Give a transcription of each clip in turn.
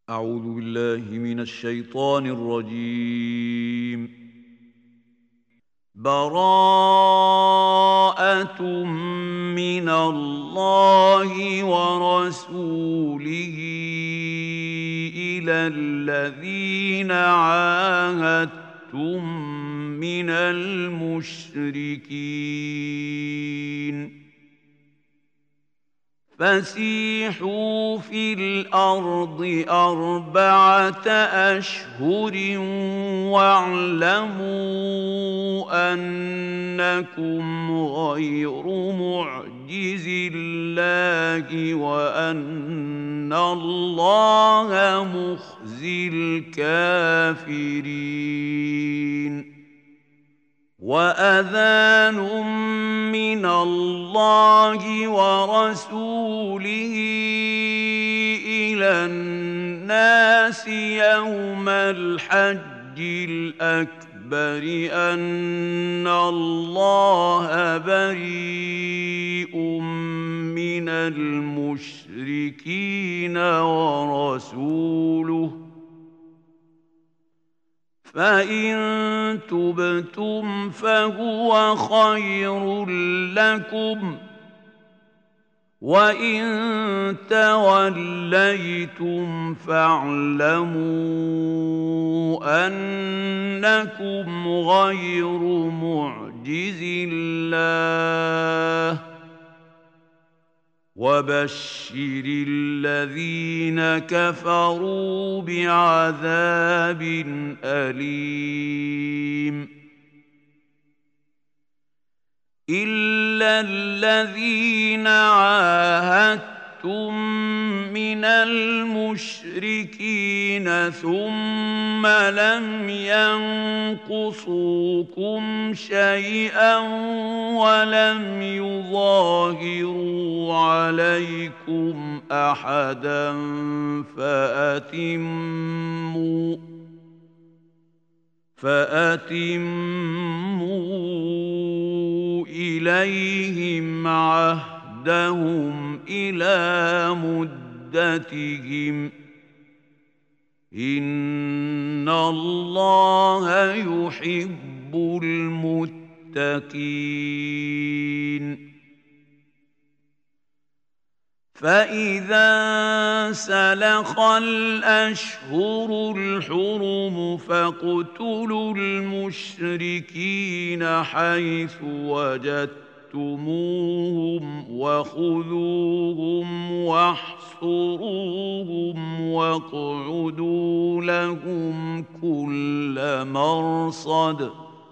أعوذ بالله من الشيطان الرجيم. براءة من الله ورسوله إلى الذين عاهدتم من المشركين فسيحوا في الأرض 4 أشهر واعلموا أنكم غير معجز الله وأن الله مخزي الكافرين. وأذان من الله ورسوله إلى الناس يوم الحج الأكبر أن الله بريء من المشركين ورسوله فإن تبتم فهو خير لكم وإن توليتم فاعلموا أنكم غير معجز الله وبشر الذين كفروا بعذاب أليم. إلا الذين عاهدتم من المشركين ثم لم ينقصوكم شيئا ولم يظاهروا عليكم أحدا فأتموا إليهم عهدهم إلى مدتهم إن الله يحب المتقين. فإذا سلخ الأشهر الحرم فاقتلوا المشركين حيث وجدتموهم وخذوهم واحصروهم واقعدوا لهم كل مرصد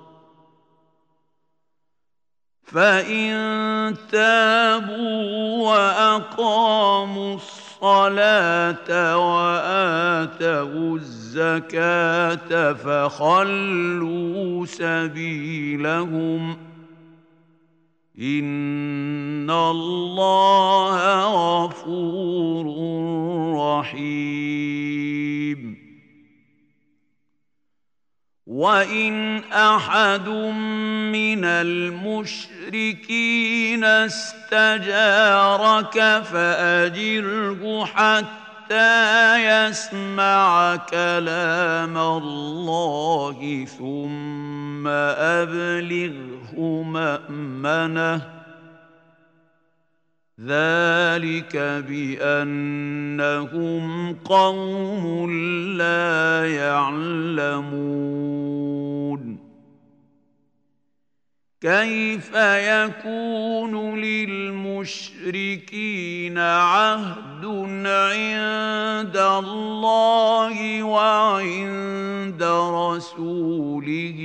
فإن تابوا وأقاموا الصلاة وآتوا الزكاة فخلوا سبيلهم إن الله غفور رحيم. وإن أحد من المشركين استجارك فأجره حتى يسمع كلام الله ثم أبلغه مأمنه ذلك بأنهم قوم لا يعلمون. كيف يكون للمشركين عهد عند الله وعند رسوله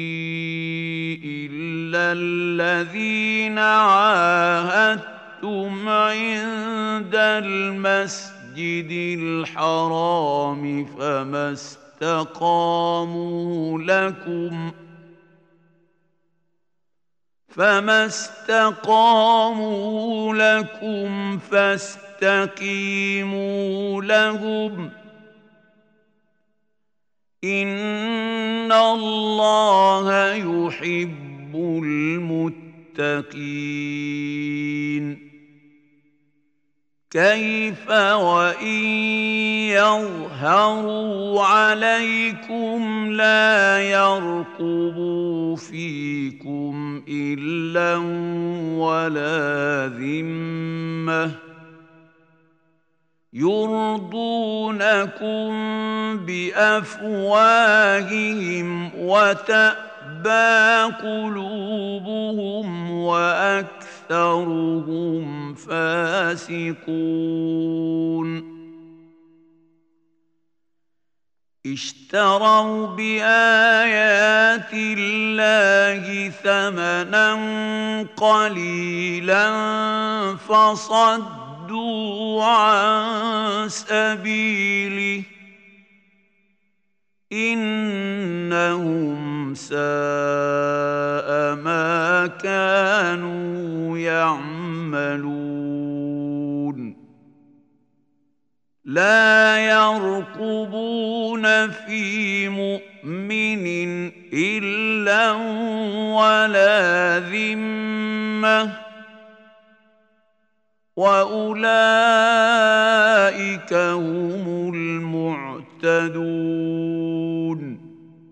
إلا الذين عاهدتم عند المسجد الحرام فما استقاموا لكم فاستقيموا لهم إن الله يحب المتقين. كيف وإن يظهروا عليكم لا يرقبوا فيكم إلا ولا ذمة يرضونكم بأفواههم وتأبى قلوبهم وأكثرهم فاسقون اشتروا بآيات الله ثمنا قليلا فصدوا عن سبيله إنهم ساء ما كانوا يعملون لا يرقبون في مؤمن إلا ولا ذمة وأولئك هم المعتدون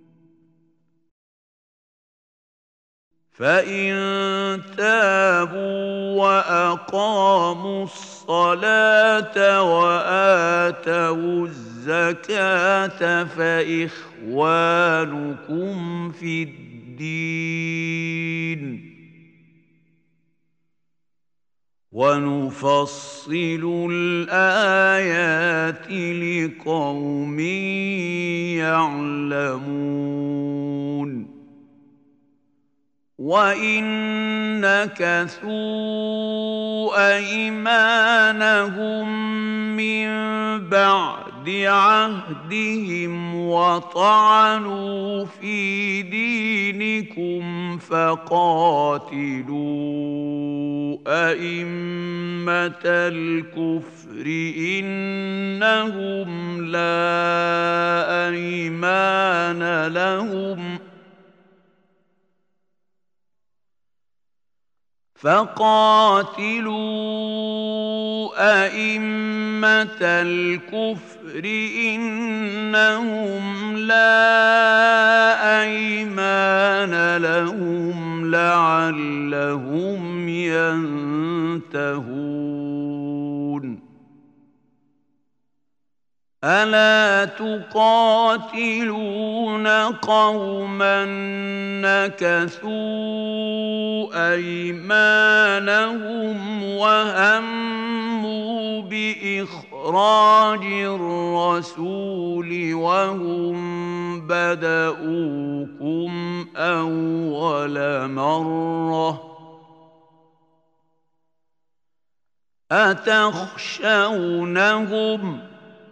فإن تابوا وأقاموا الصلاة وآتوا الزكاة فإخوانكم في الدين ونفصل الآيات لقوم يعلمون وإن نكثوا أيمانهم من بعد عهدهم وطعنوا في دينكم فقاتلوا أئمة الكفر إنهم لا أيمان لهم أئمة الكفر إنهم لا أيمان لهم لعلهم ينتهون ألا تقاتلون قوما نكثوا أيمانهم وهموا بإخراج الرسول وهم بدؤوكم أول مرة أتخشونهم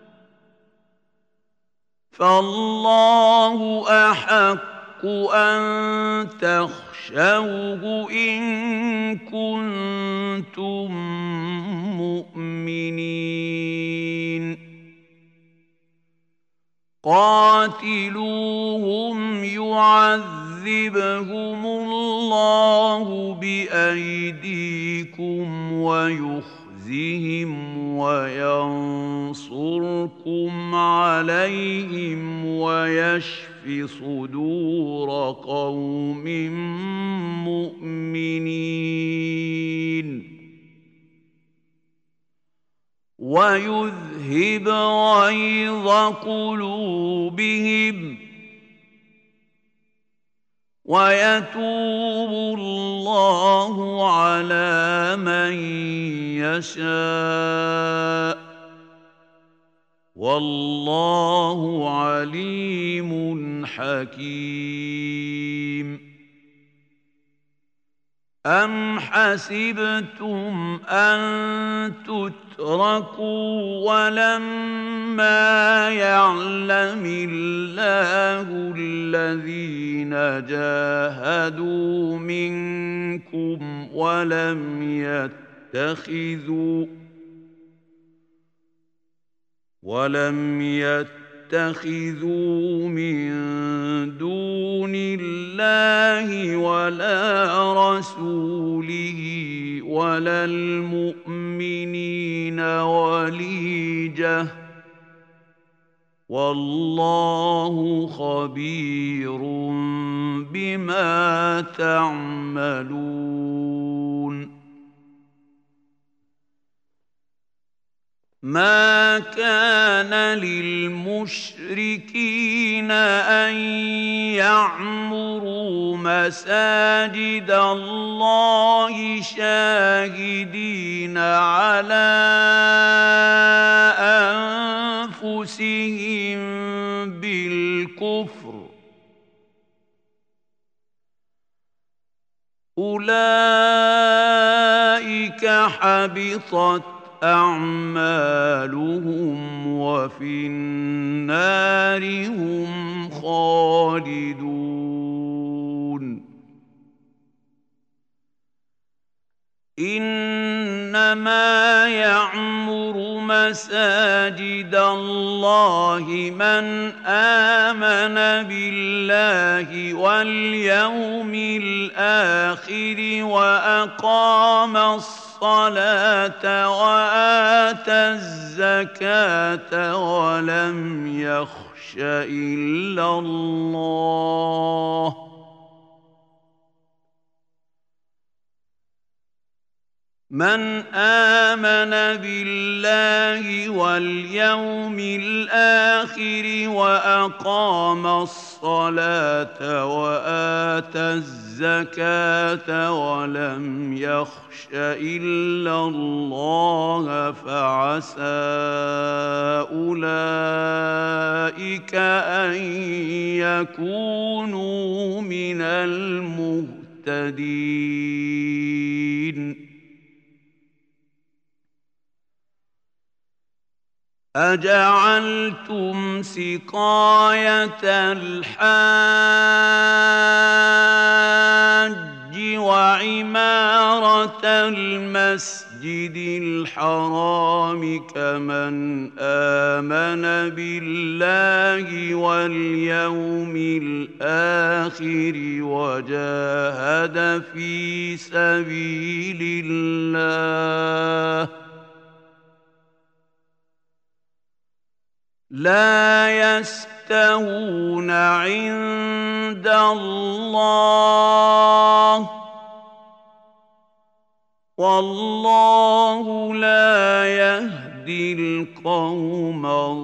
فالله أحق أن تخشوه إن كنتم مؤمنين قاتلوهم يعذبهم الله بأيديكم ويخزهم وينصركم عليهم ويشف صدور قوم مؤمنين ويذهب غيظ قلوبهم ويتوب الله على من يشاء والله عليم حكيم أم حسبتم أن تتركوا ولما يعلم الله الذين جاهدوا منكم ولم يتخذوا من دون الله ولا رسوله ولا المؤمنين وليجة والله خبير بما تعملون. ما كان للمشركين أن يعمروا مساجد الله شاهدين على أنفسهم بالكفر، أولئك حبطت أعمالهم وفي النار هم خالدون. إنما يعمر مساجد الله من آمن بالله واليوم الآخر وأقام الصلاة وآتى الزكاة ولم يخش إلا الله من آمن بالله واليوم الآخر وأقام الصلاة وآتى الزكاة ولم يخش إلا الله فعسى أولئك أن يكونوا من المهتدين. أجعلتم سقاية الحاج وعمارة المسجد الحرام كمن آمن بالله واليوم الآخر وجاهد في سبيل الله لا يستوون عند الله والله لا يهدي القوم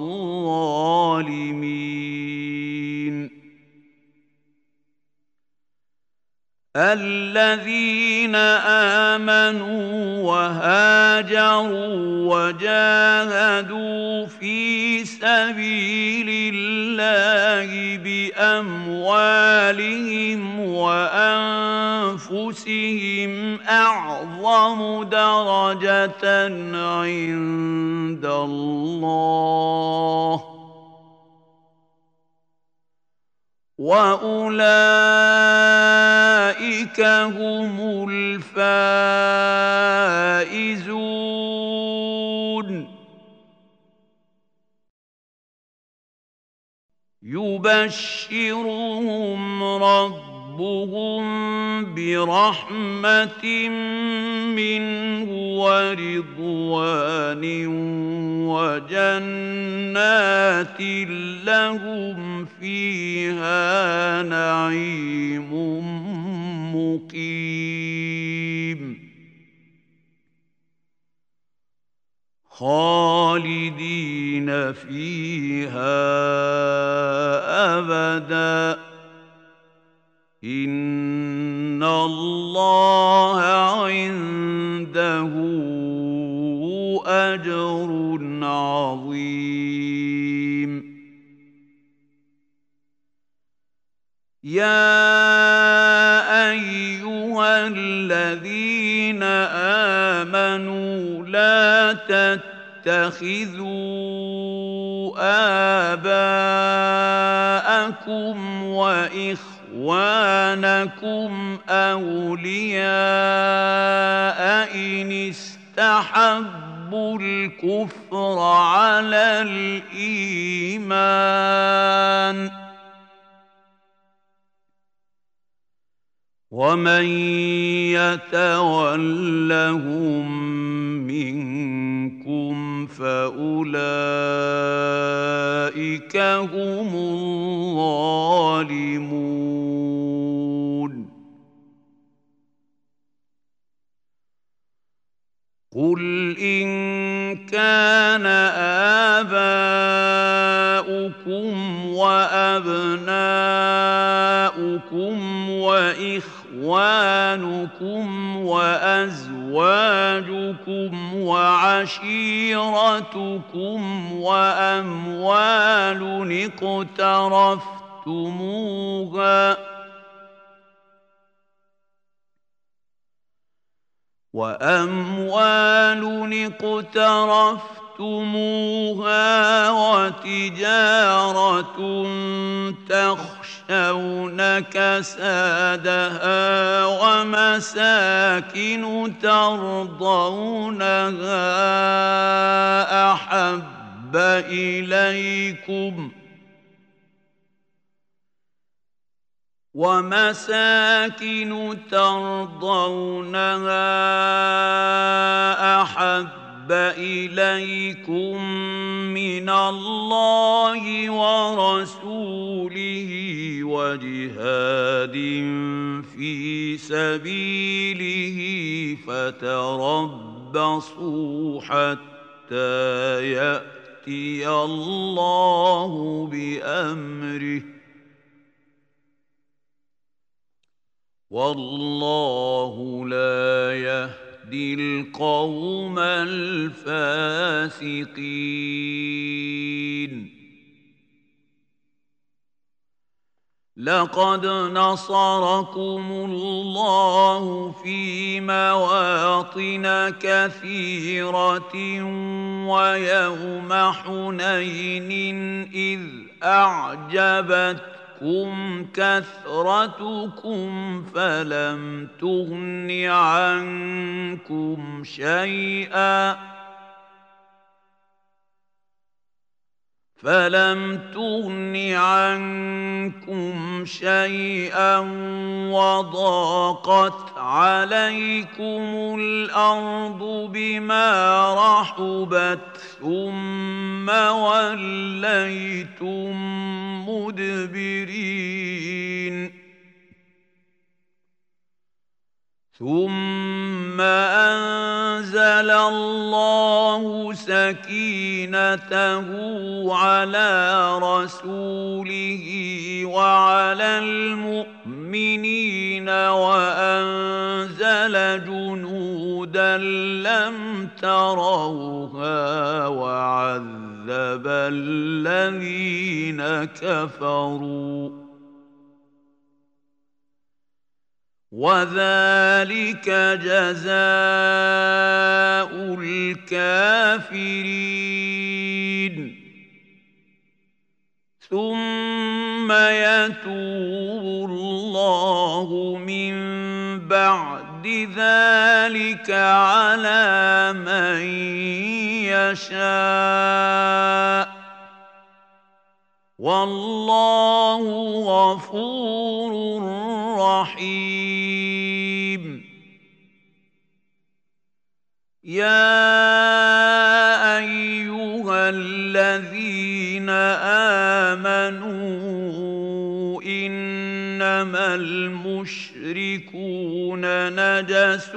الظالمين. الذين آمنوا وهاجروا وجاهدوا في سبيل الله بأموالهم وأنفسهم أعظم درجة عند الله وأولئك هم الفائزون. يبشرهم ربهم برحمة منه ورضوان وجنات لهم فيها نعيم مقيم خالدين فيها أبدا إن الله عنده أجر عظيم. يا أيها الذين آمنوا لا تتخذوا آباءكم وإخوانكم أولياء إن استحبوا الكفر على الإيمان ومن يتولهم منكم فأولئك أولئك هم الظالمون. قل إن كان آباؤكم وأبناؤكم وإخوانكم وأزواجكم وعشيرتكم وأموال اقترفتموها وتجارة تخشون كسادها ومساكن ترضونها أحب إليكم من الله ورسوله وجهاد في سبيله فتربصوا حتى يأتي الله بأمره والله لا يهدي القوم الفاسقين. لقد نصركم الله في مواطن كثيرة ويوم حنين إذ أعجبتكم كثرتكم فلم تغن عنكم شيئا وضاقت عليكم الأرض بما رحبت ثم وليتم مدبرين. ثم أنزل الله سكينته على رسوله وعلى المؤمنين وأنزل جنودا لم تروها وعذب الذين كفروا وذلك جزاء الكافرين. ثم يتوب الله من بعد ذلك على من يشاء والله غفور رحيم. يا أيها الذين آمنوا إنما المشركون نجس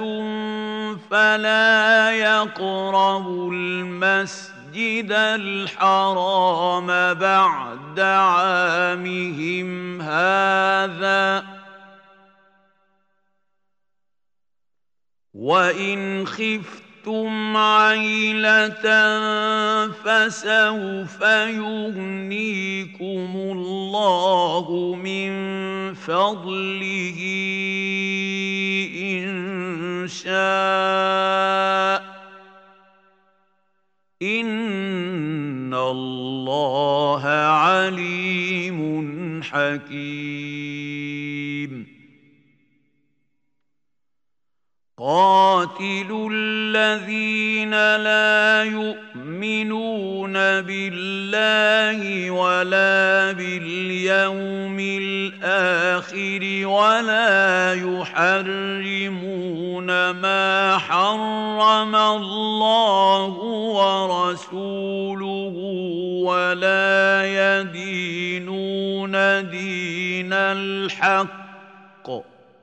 فلا يقربوا المسجد الحرام بعد عامهم هذا وإن خفتم عيلة فسوف يغنيكم الله من فضله إن شاء إن الله عليم حكيم. قاتلوا الذين لا يؤمنون بالله ولا باليوم الآخر ولا يحرمون ما حرم الله ورسوله ولا ولا يدينون دين الحق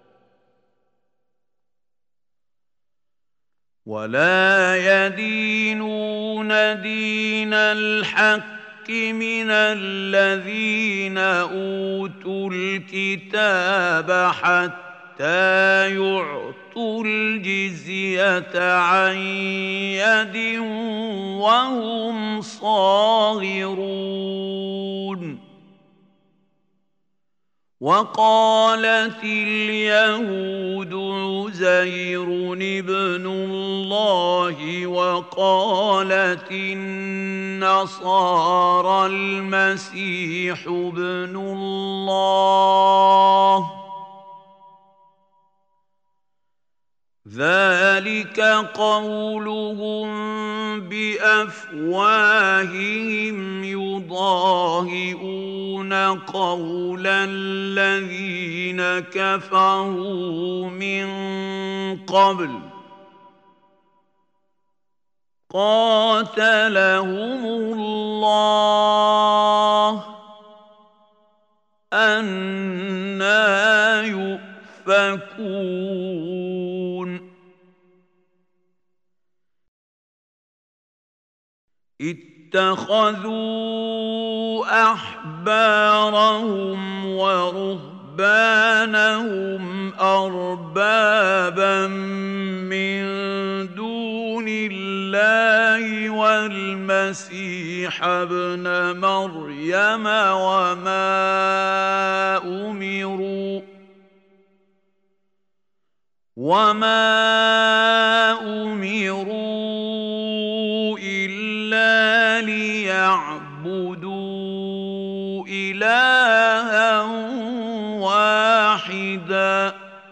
من الذين أوتوا الكتاب حتى يعطوا الجزية عن يد وهم صاغرون. وقالت اليهود عزير ابن الله وقالت النصارى المسيح ابن الله، ذلك قولهم بأفواههم يضاهئون قول الذين كفروا من قبل قاتلهم الله أنى يؤفكون. اتخذوا أحبارهم ورهبانهم أربابا من دون الله والمسيح ابن مريم وما أمروا إلا ليعبدوا إلها واحدا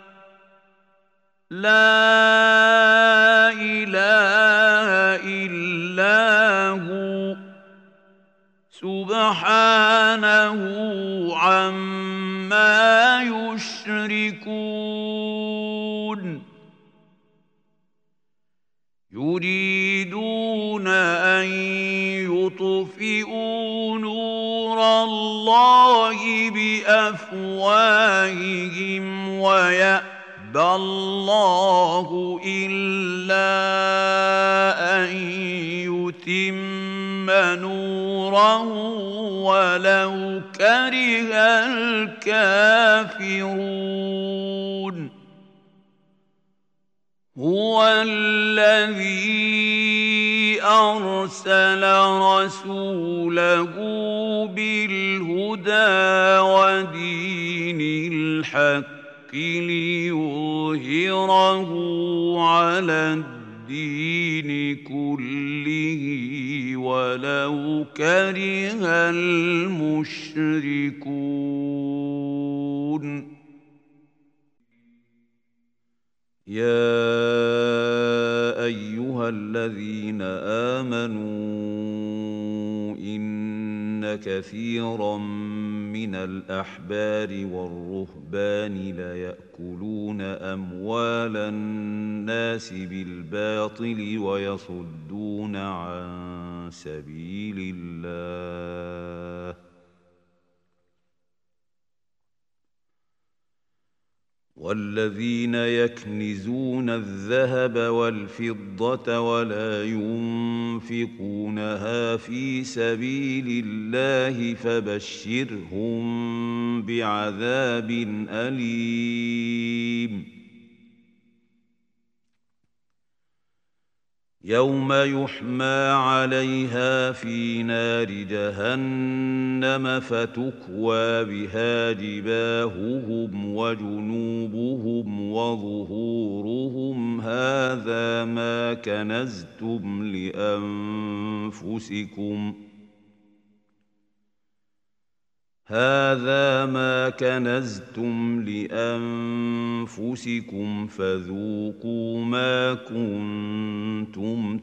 لا إله إلا هو سبحانه عما يشركون. يريدون أن يطفئوا نور الله بأفواههم ويأبى الله إلا أن يتم نوره ولو كره الكافرون. هو الذي أرسل رسوله بالهدى ودين الحق ليظهره على الدين كله ولو كره المشركون. يا أيها الذين آمنوا إن كثيرا من الأحبار والرهبان ليأكلون أموال الناس بالباطل ويصدون عن سبيل الله والذين يكنزون الذهب والفضة ولا ينفقونها في سبيل الله فبشرهم بعذاب أليم. يوم يحمى عليها في نار جهنم فتكوى بها جباههم وجنوبهم وظهورهم هذا ما كنزتم لأنفسكم فذوقوا ما كنتم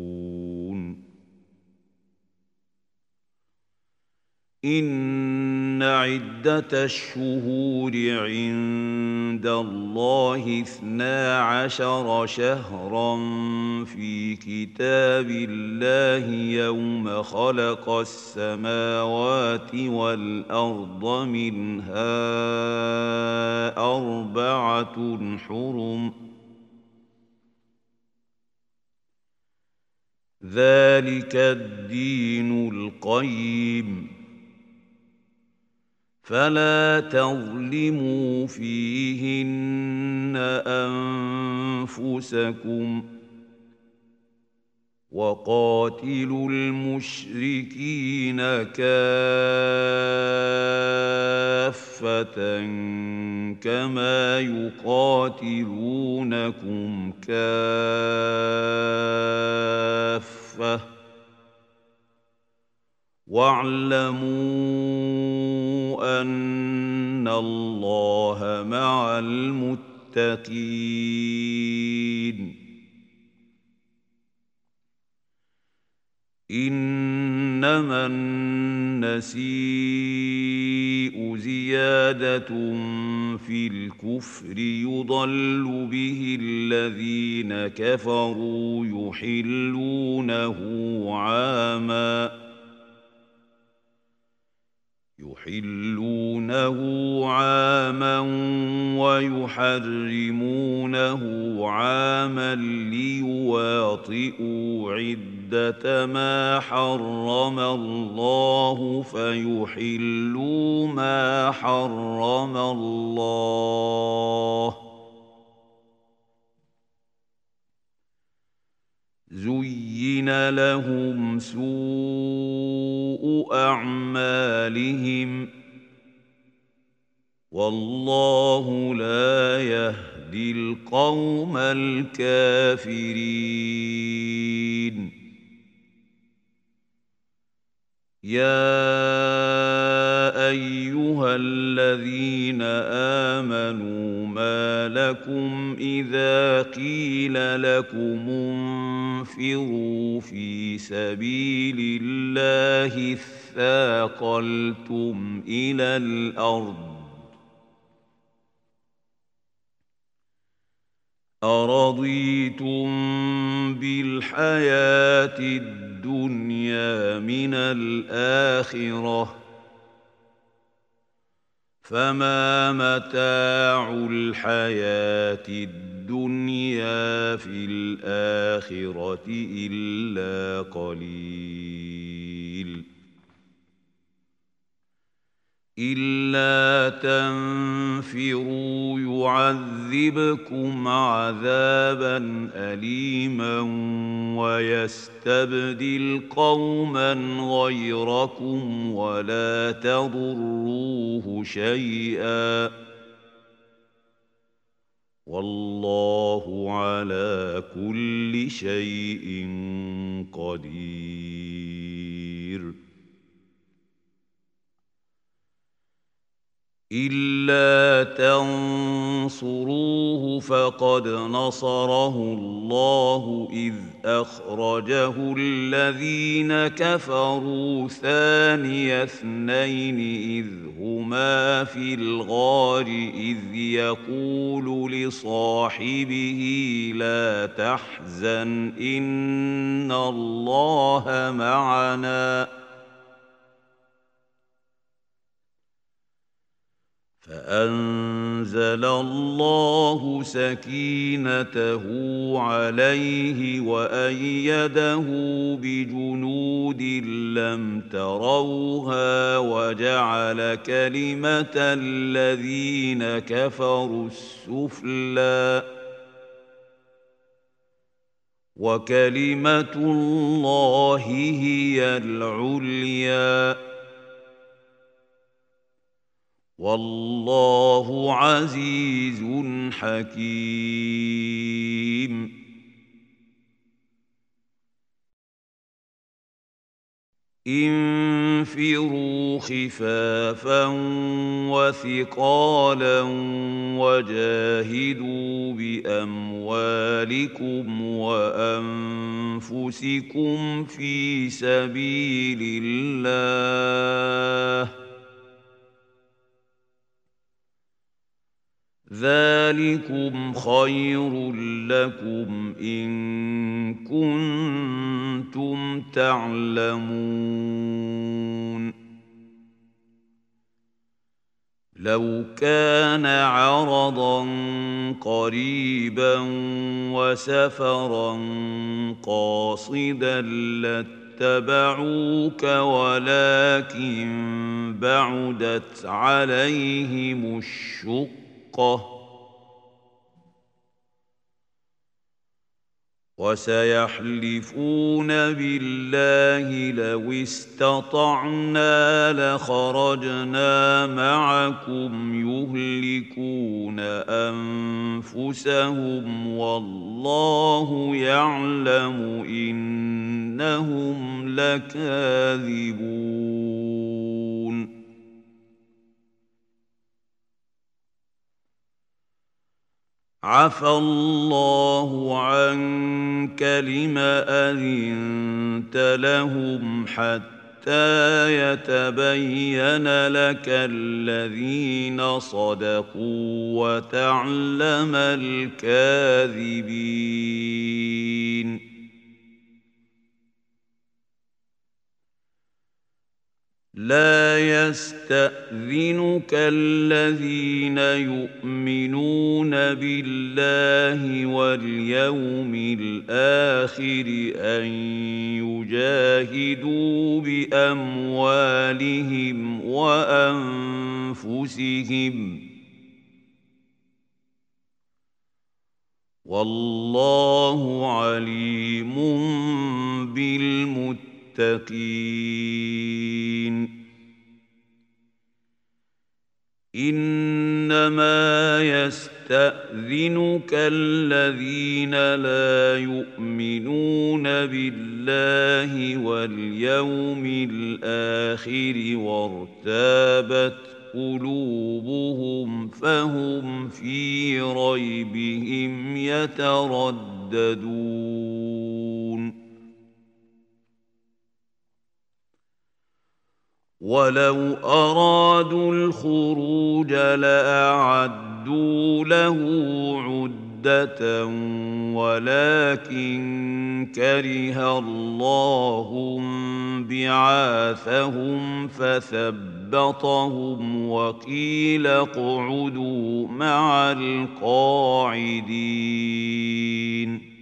تكنزون. إن إن عدة الشهور عند الله 12 شهرا في كتاب الله يوم خلق السماوات والأرض منها 4 حرم ذلك الدين القيم فلا تظلموا فيهن أنفسكم وقاتلوا المشركين كافة كما يقاتلونكم كافة واعلموا أن الله مع المتقين إنما النسيء زيادة في الكفر يضل به الذين كفروا يحلونه عاما ويحرمونه عاما ليواطئوا عدة ما حرم الله فيحلوا ما حرم الله زين لهم سوء أعمالهم والله لا يهدي القوم الكافرين يا أيها الذين آمنوا ما لكم إذا قيل لكم انفروا في سبيل الله اثاقلتم إلى الأرض أرضيتم بالحياة الدنيا من الآخرة فما متاع الحياة الدنيا في الآخرة إلا قليل إلا تنفروا يعذبكم عذابا أليما ويستبدل قوما غيركم ولا تضروه شيئا والله على كل شيء قدير إلا تنصروه فقد نصره الله إذ أخرجه الذين كفروا ثاني اثنين إذ هما في الغار إذ يقول لصاحبه لا تحزن إن الله معنا فأنزل الله سكينته عليه وأيده بجنود لم تروها وجعل كلمة الذين كفروا السفلى وكلمة الله هي العليا والله عزيز حكيم انفروا خفافا وثقالا وجاهدوا بأموالكم وأنفسكم في سبيل الله ذلكم خير لكم إن كنتم تعلمون لو كان عرضا قريبا وسفرا قاصدا لاتبعوك ولكن بعدت عليهم الشقة وسيحلفون بالله لو استطعنا لخرجنا معكم يهلكون أنفسهم والله يعلم إنهم لكاذبون عفى الله عنك لم أذنت لهم حتى يتبين لك الذين صدقوا وتعلم الكاذبين لا يستأذنك الذين يؤمنون بالله واليوم الآخر أن يجاهدوا بأموالهم وأنفسهم والله عليم بالمتقين إنما يستأذنك الذين لا يؤمنون بالله واليوم الآخر وارتابت قلوبهم فهم في ريبهم يترددون ولو أرادوا الخروج لأعدوا له عدة ولكن كره الله بعاثهم فثبطهم وقيل اقعدوا مع القاعدين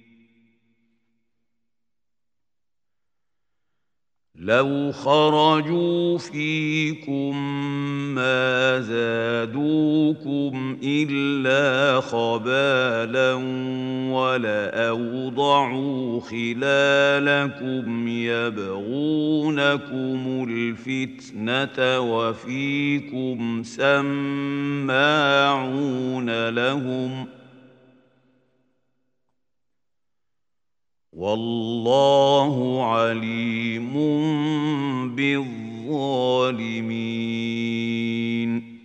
لو خرجوا فيكم ما زادوكم إلا خبالا ولأوضعوا خلالكم يبغونكم الفتنة وفيكم سماعون لهم والله عليم بالظالمين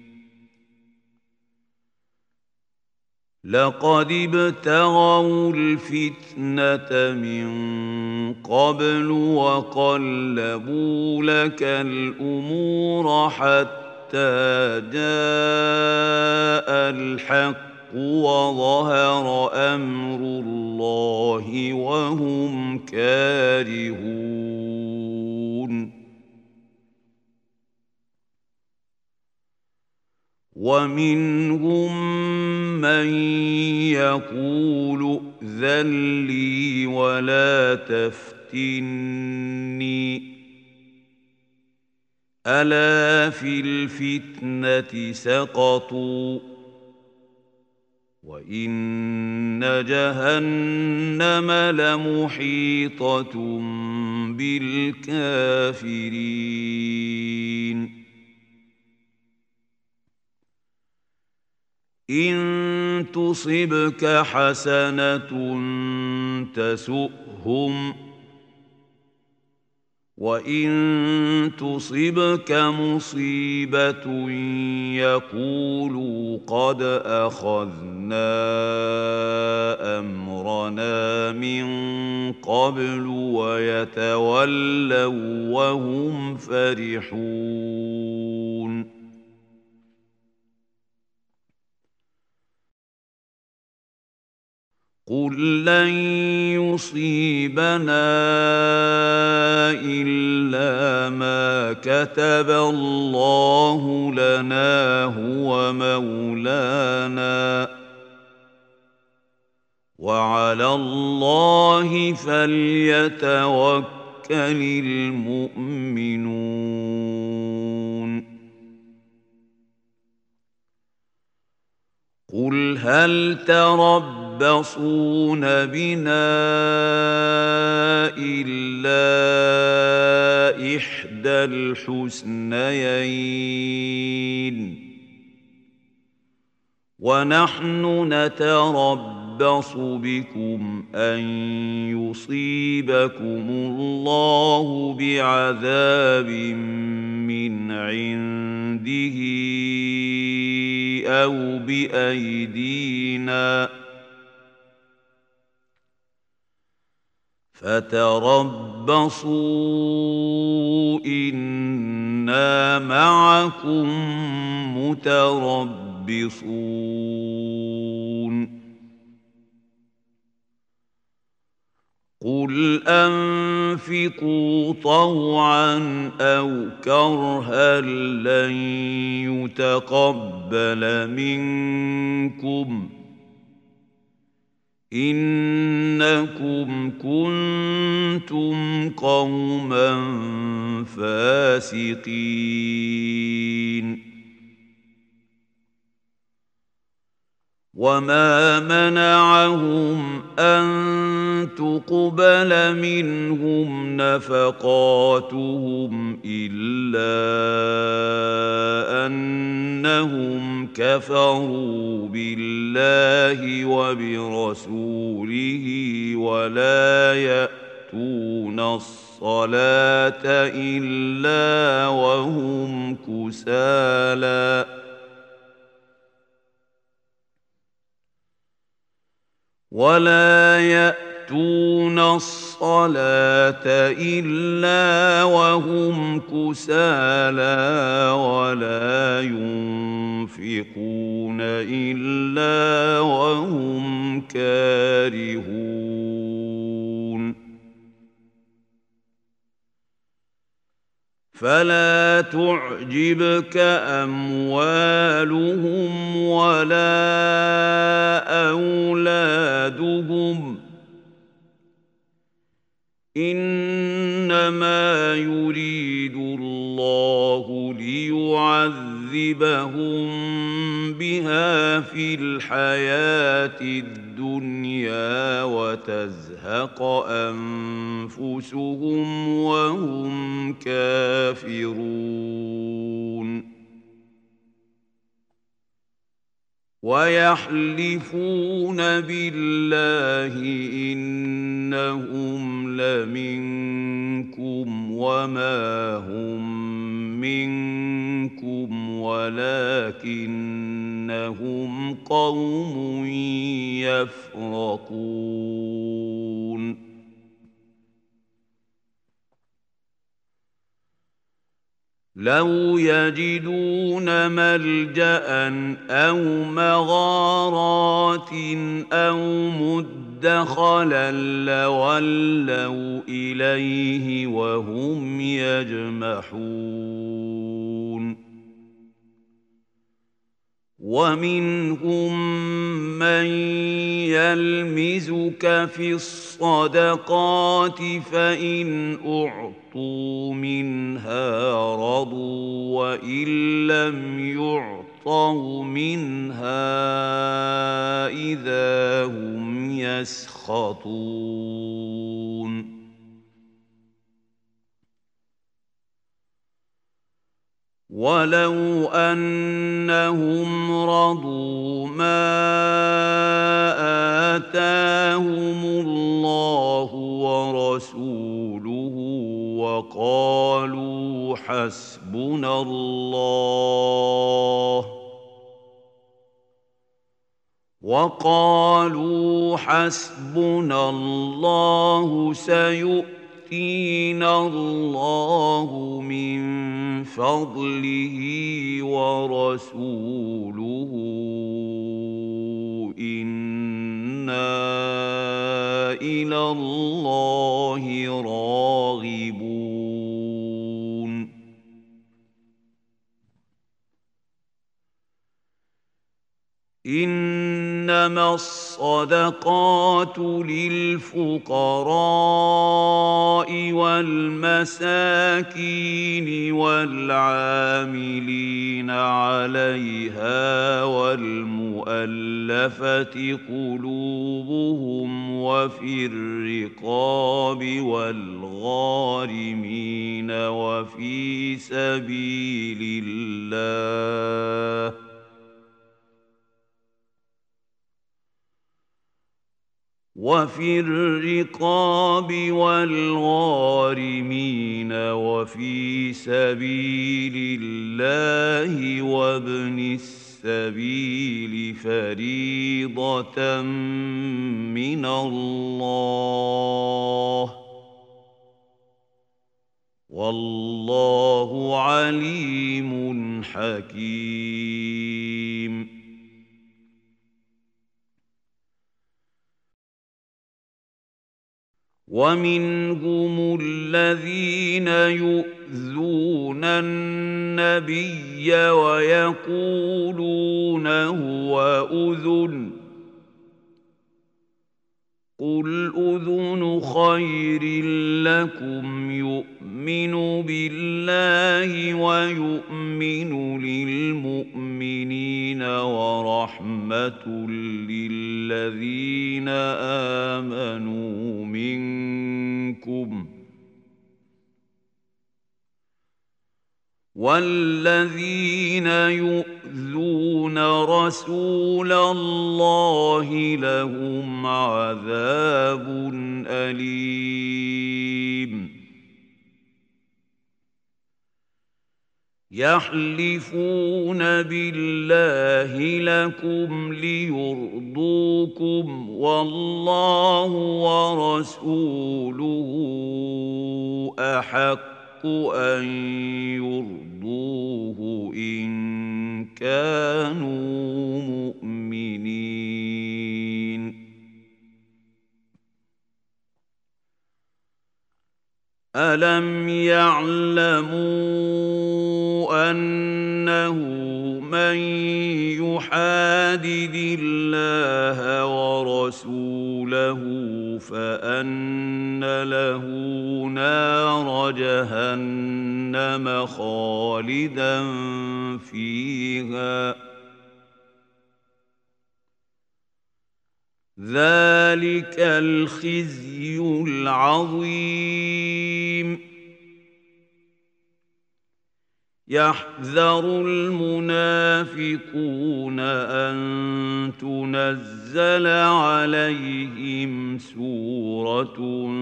لقد ابتغوا الفتنة من قبل وقلبوا لك الأمور حتى جاء الحق وظهر أمر الله وهم كارهون ومنهم من يقول ائذن لي ولا تفتني ألا في الفتنة سقطوا وإن جهنم لمحيطة بالكافرين إن تصبك حسنة تسؤهم وإن تصبك مصيبة يقولوا قد أخذنا أمرنا من قبل ويتولوا وهم فرحون قل لن يصيبنا إلا ما كتب الله لنا هو مولانا وعلى الله فليتوكل المؤمنون قل هل تربصون بنا إلا إحدى الحسنيين ونحن نتربص بكم أن يصيبكم الله بعذاب من عنده أو بأيدينا فتربصوا إنا معكم متربصون قل أنفقوا طوعا أو كرها لن يتقبل منكم إنكم كنتم قوما فاسقين وما منعهم أن تقبل منهم نفقاتهم إلا أنهم كفروا بالله وبرسوله ولا يأتون الصلاة إلا وهم كسالى ولا يأتون الصلاة إلا وهم كسالى ولا ينفقون إلا وهم كارهون فلا تعجبك أموالهم ولا أولادهم إنما يريد الله ليعذبهم بها في الحياة الدنيا وتزهق أنفسهم وهم كافرون ويحلفون بالله إنهم لمنكم وما هم منكم ولكنهم قوم يفرقون لو يجدون ملجأ أو مغارات أو مدخلا لولوا إليه وهم يجمحون ومنهم من يلمزك في الصدقات فإن أعطوا منها رضوا وإن لم يعطوا منها إذا هم يسخطون ولو أنهم رضوا ما آتاهم الله ورسوله وقالوا حسبنا الله سيؤتينا الله من فضله ورسوله إنا وإلى الله راغبون. إنما الصدقات للفقراء والمساكين والعاملين عليها والمؤلفة قلوبهم وفي الرقاب والغارمين وفي سبيل الله وفي الرقاب والغارمين وفي سبيل الله وابن السبيل فريضة من الله والله عليم حكيم. ومنهم الذين يؤذون النبي ويقولون هو أذن قل أذن خير لكم يؤمن بالله ويؤمن للمؤمنين ورحمة للذين آمنوا منكم والذين يؤذون رسول الله لهم عذاب أليم. يحلفون بالله لكم ليرضوكم والله ورسوله أحق أن يرضوه إن كانوا مؤمنين. ألم يعلموا أنه من يحادد الله ورسوله فأن له نار جهنم خالدا فيها ذلك الخزي العظيم. يحذر المنافقون أن تنزل عليهم سورة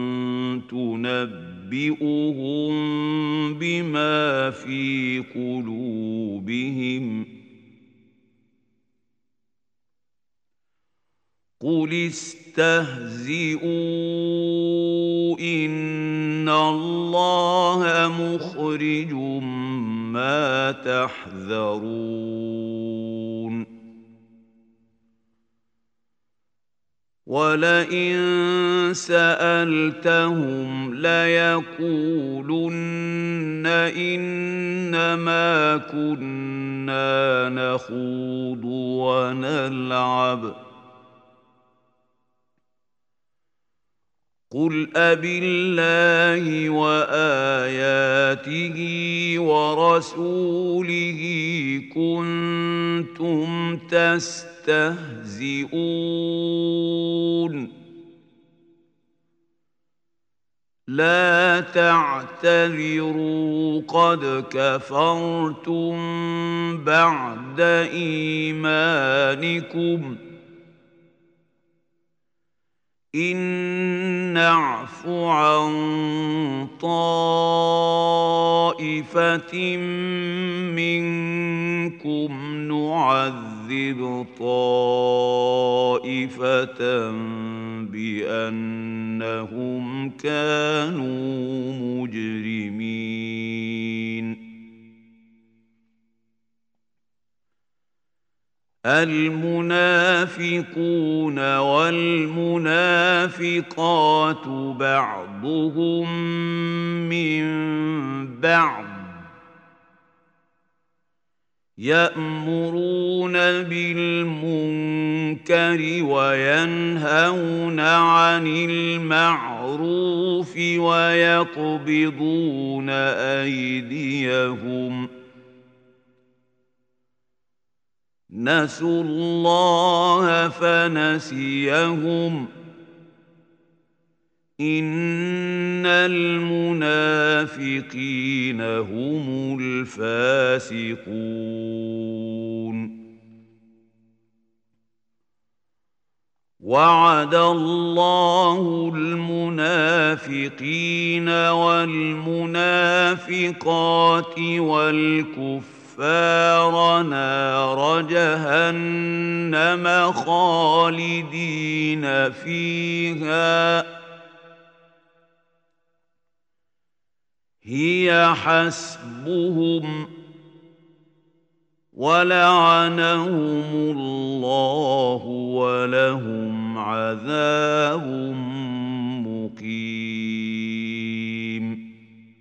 تنبئهم بما في قلوبهم قل استهزئوا إن الله مخرج ما تحذرون. ولئن سألتهم ليقولن إنما كنا نخوض ونلعب قل أبالله وآياته ورسوله كنتم تستهزئون لا تعتذروا قد كفرتم بعد إيمانكم إن نعف عن طائفة منكم نعذب طائفة بأنهم كانوا مجرمين. المنافقون والمنافقات بعضهم من بعض يأمرون بالمنكر وينهون عن المعروف ويقبضون أيديهم نسوا الله فنسيهم إن المنافقين هم الفاسقون وعد الله المنافقين والمنافقات والكفار نار جهنم خالدين فيها هي حسبهم ولعنهم الله ولهم عذاب مقيم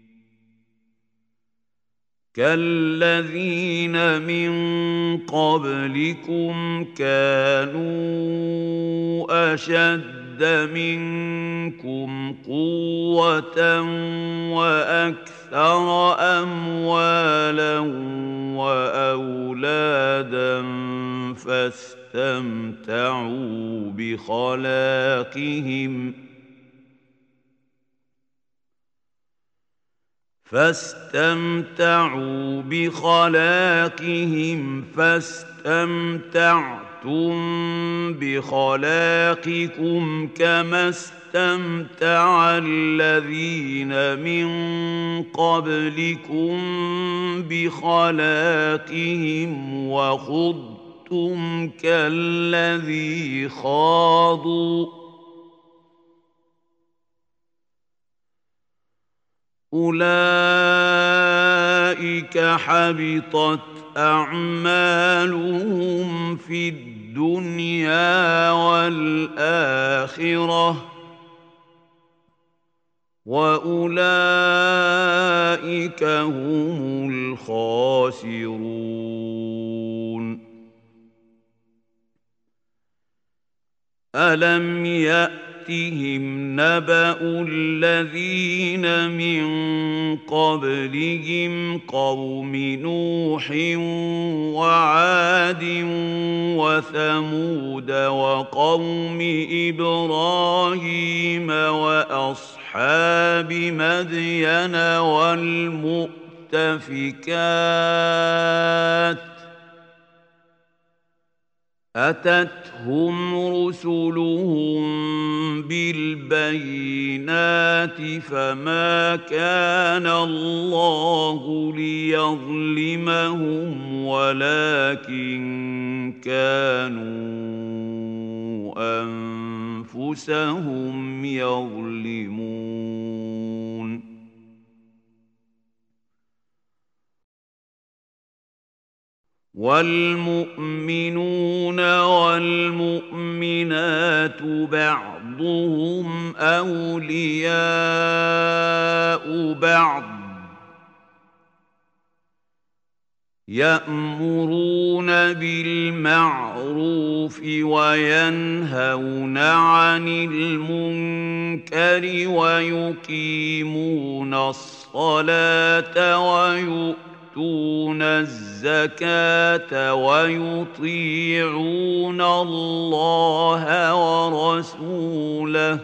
كالذين من قبلكم كانوا أشد منكم قوة وأكثر أموالا وأولادا فاستمتعوا بخلاقهم فاستمتعتم بخلاقكم كما استمتع الذين من قبلكم بخلاقهم وخضتم كالذي خاضوا أولئك حبطت أعمالهم في الدنيا والآخرة وأولئك هم الخاسرون ألم يأتهم نبأ الذين من قبلهم قوم نوح وعاد وثمود وقوم إبراهيم وأصحاب مدين والمؤتفكات أتتهم رسلهم بالبينات فما كان الله ليظلمهم ولكن كانوا أنفسهم يظلمون والمؤمنون والمؤمنات بعضهم أولياء بعض يأمرون بالمعروف وينهون عن المنكر ويقيمون الصلاة ويؤتون الزكاة ويطيعون الله ورسوله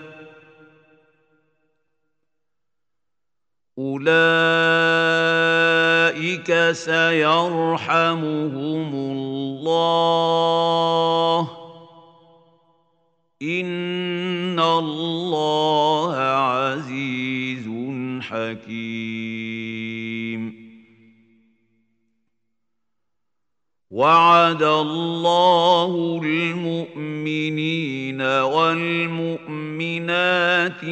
أولئك سيرحمهم الله إن الله عزيز حكيم وعد الله المؤمنين والمؤمنات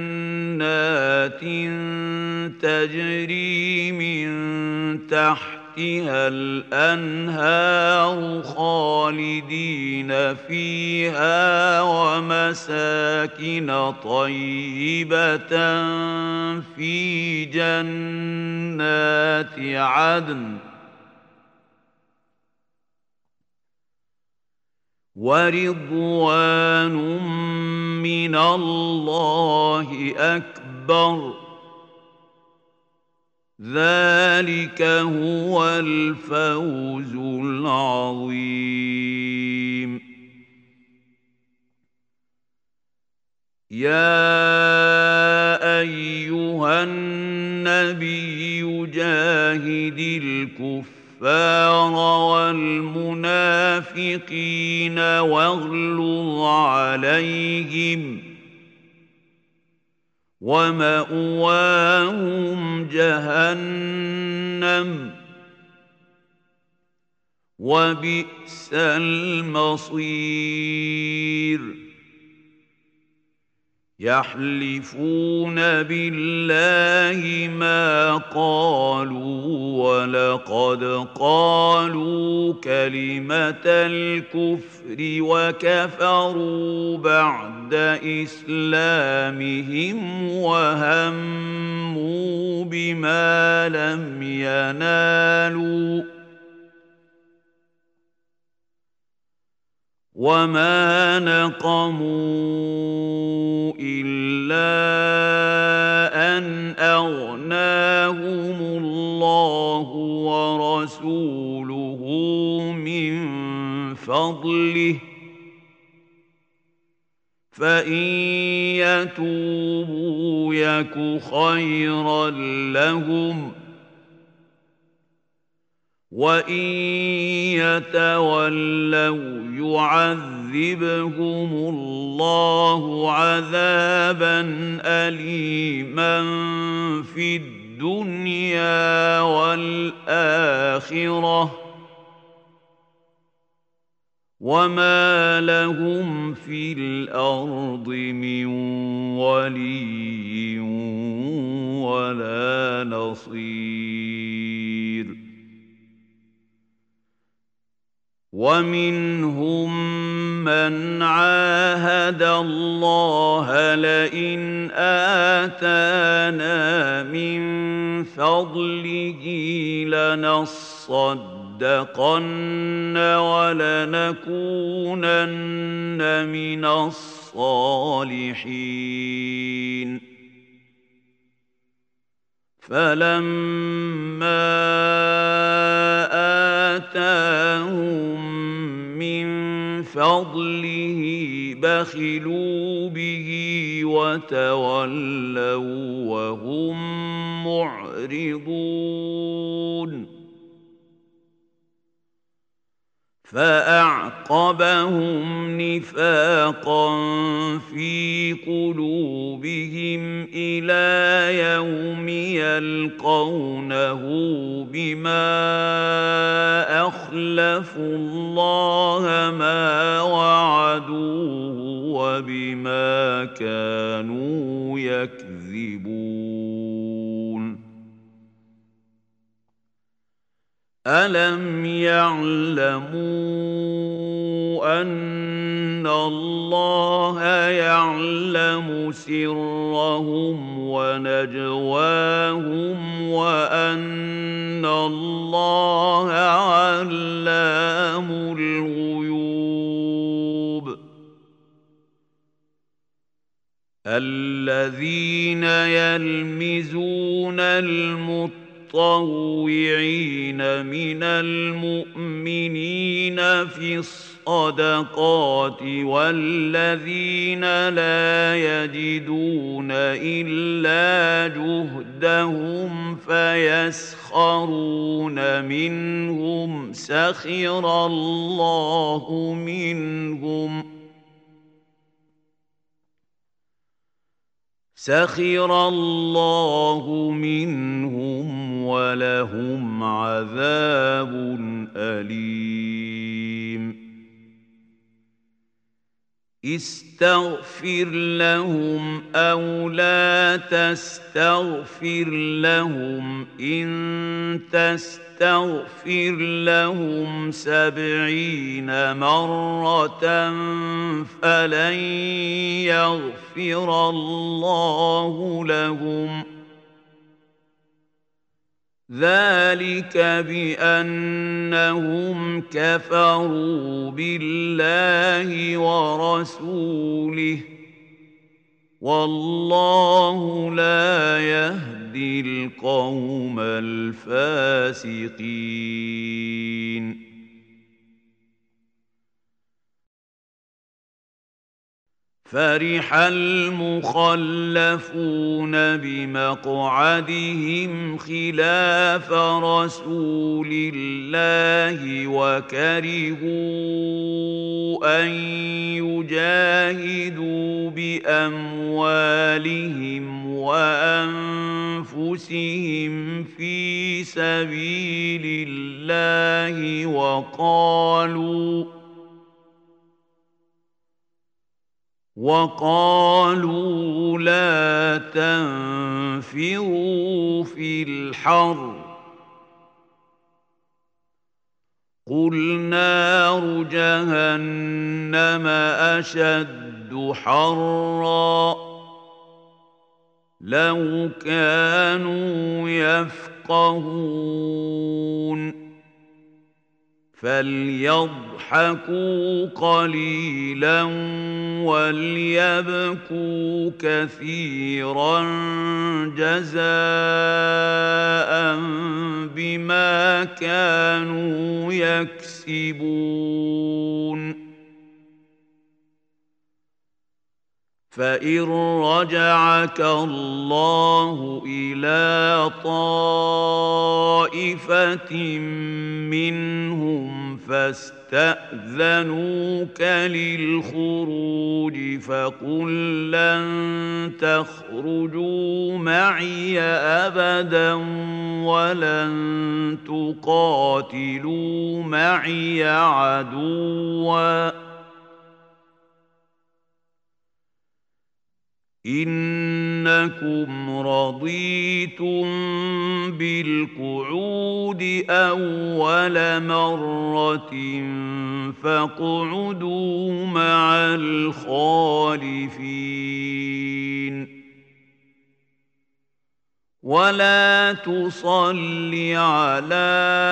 جنات تجري من تحتها تحتها الأنهار خالدين فيها ومساكن طيبة في جنات عدن ورضوان من الله أكبر ذلك هو الفوز العظيم يا أيها النبي جاهد الكفار والمنافقين واغلظ عليهم ومأواهم جهنم وبئس المصير يحلفون بالله ما قالوا ولقد قالوا كلمة الكفر وكفروا بعد إسلامهم وهموا بما لم ينالوا وما نقموا إلا أن أغناهم الله ورسوله من فضله فإن يتوبوا يك خيرا لهم وإن يتولوا يعذبهم الله عذابا أليما في الدنيا والآخرة وما لهم في الأرض من ولي ولا نصير ومنهم من عاهد الله لئن آتانا من فضله لنصدقن ولنكونن من الصالحين فلما آتاهم من فضله بخلوا به وتولوا وهم معرضون فأعقبهم نفاقا في قلوبهم إلى يوم يلقونه بما أخلفوا الله ما وعدوه وبما كانوا يكذبون ألم يعلموا أن الله يعلم سرهم ونجواهم وأن الله علام الغيوب الذين يلمزون المتطوعين من المؤمنين في الصدقات والذين لا يجدون إلا جهدهم فيسخرون منهم سخر الله منهم ولهم عذاب أليم استغفر لهم أو لا تستغفر لهم إن تستغفر لهم 70 مرة فلن يغفر الله لهم ذلك بأنهم كفروا بالله ورسوله والله لا يهدي القوم الفاسقين فرح المخلفون بمقعدهم خلاف رسول الله وكرهوا أن يجاهدوا بأموالهم وأنفسهم في سبيل الله وقالوا لا تنفروا في الحر قل نار جهنم أشد حرا لو كانوا يفقهون فليضحكوا قليلا وليبكوا كثيرا جزاء بما كانوا يكسبون فإن رجعك الله إلى طائفة منهم فاستأذنوك للخروج فقل لن تخرجوا معي أبدا ولن تقاتلوا معي عدوا إنكم رضيتم بالقعود أول مرة فاقعدوا مع الخالفين ولا تصل على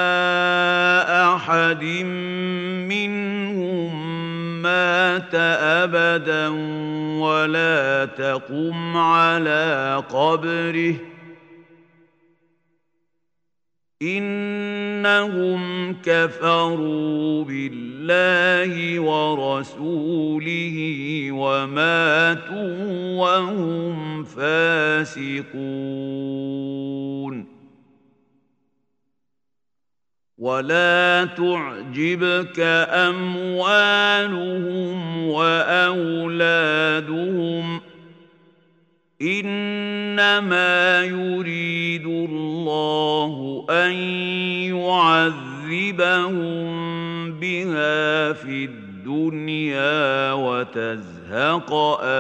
أحد منهم مات أبدا ولا تقم على قبره إنهم كفروا بالله ورسوله وماتوا وهم فاسقون ولا تعجبك أموالهم وأولادهم إنما يريد الله أن يعذبهم بها في الدنيا وتزهق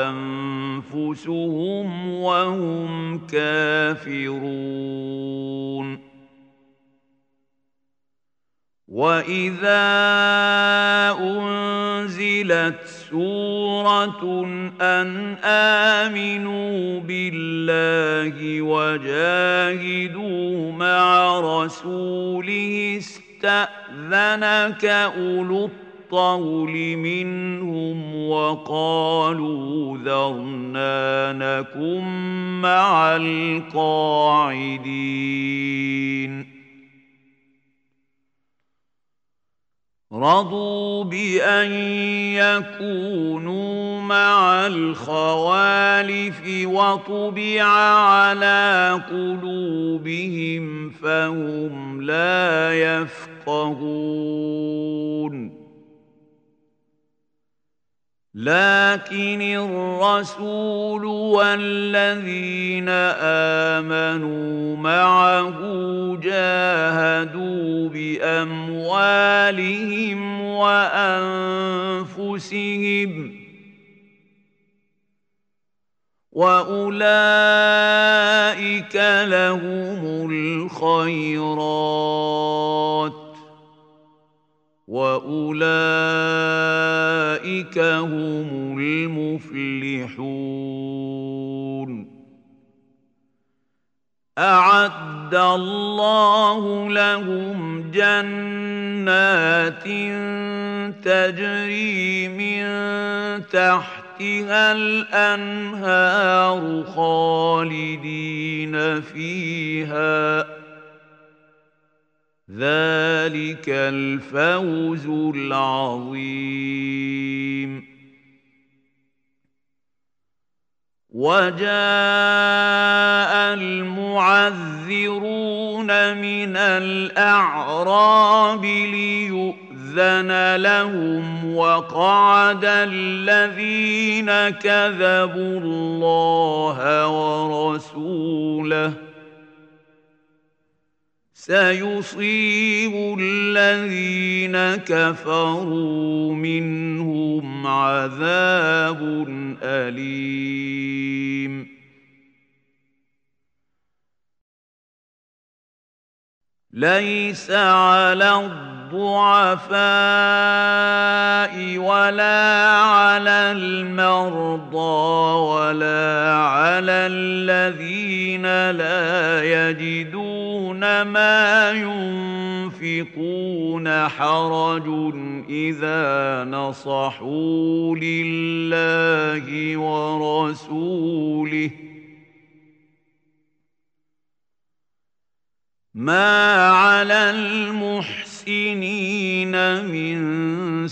أنفسهم وهم كافرون وَإِذَا أُنزِلَتْ سُورَةٌ أَنْ آمِنُوا بِاللَّهِ وَجَاهِدُوا مَعَ رَسُولِهِ اسْتَأْذَنَكَ أُولُو الطَّوْلِ مِنْهُمْ وَقَالُوا ذَرْنَا نَكُن مَّعَ الْقَاعِدِينَ رضوا بأن يكونوا مع الخوالف وطبع على قلوبهم فهم لا يفقهون لكن الرسول والذين آمنوا معه جاهدوا بأموالهم وأنفسهم وأولئك لهم الخيرات وأولئك هم المفلحون أعد الله لهم جنات تجري من تحتها الأنهار خالدين فيها ذلك الفوز العظيم وجاء المعذرون من الأعراب ليؤذن لهم وقعد الذين كذبوا الله ورسوله سيصيب الذين كفروا منهم عذاب أليم ليس على الضعفاء ولا على المرضى ولا على الذين لا يجدون ما ينفقون حرج إذا نصحوا لله ورسوله ما على المحسنين من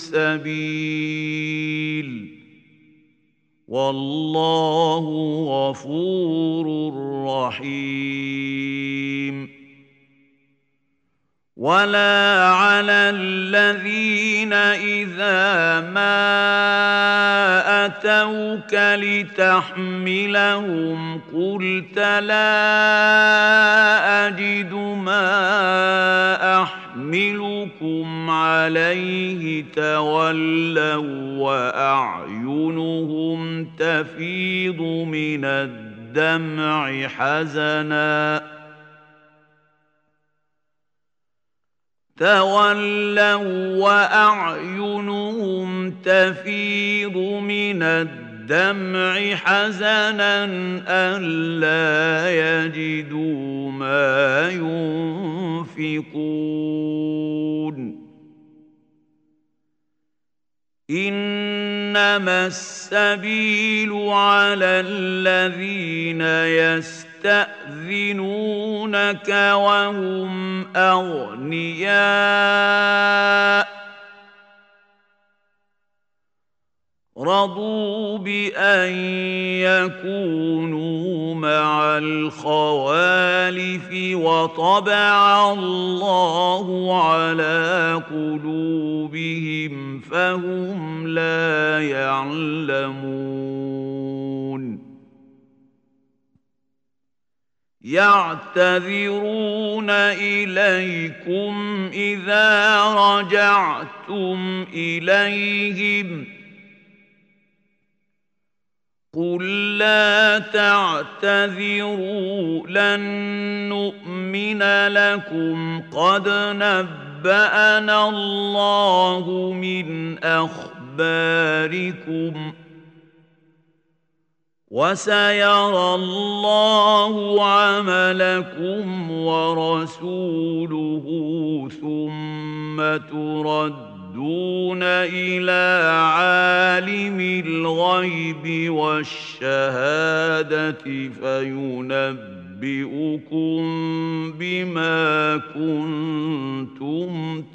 سبيل والله غفور رحيم ولا على الذين إذا ما أتوك لتحملهم قلت لا أجد ما أحملكم عليه تولوا وأعينهم تفيض من الدمع حزنا ألا يجدوا ما ينفقون إنما السبيل على الذين يستأذنونك وهم أغنياء رضوا بأن يكونوا مع الخوالف وطبع الله على قلوبهم فهم لا يعلمون يعتذرون إليكم إذا رجعتم إليهم قل لا تعتذروا لن نؤمن لكم قد نبأنا الله من أخباركم وسيرى الله عملكم ورسوله ثم تردون إلى عالم الغيب والشهادة فينبئكم بما كنتم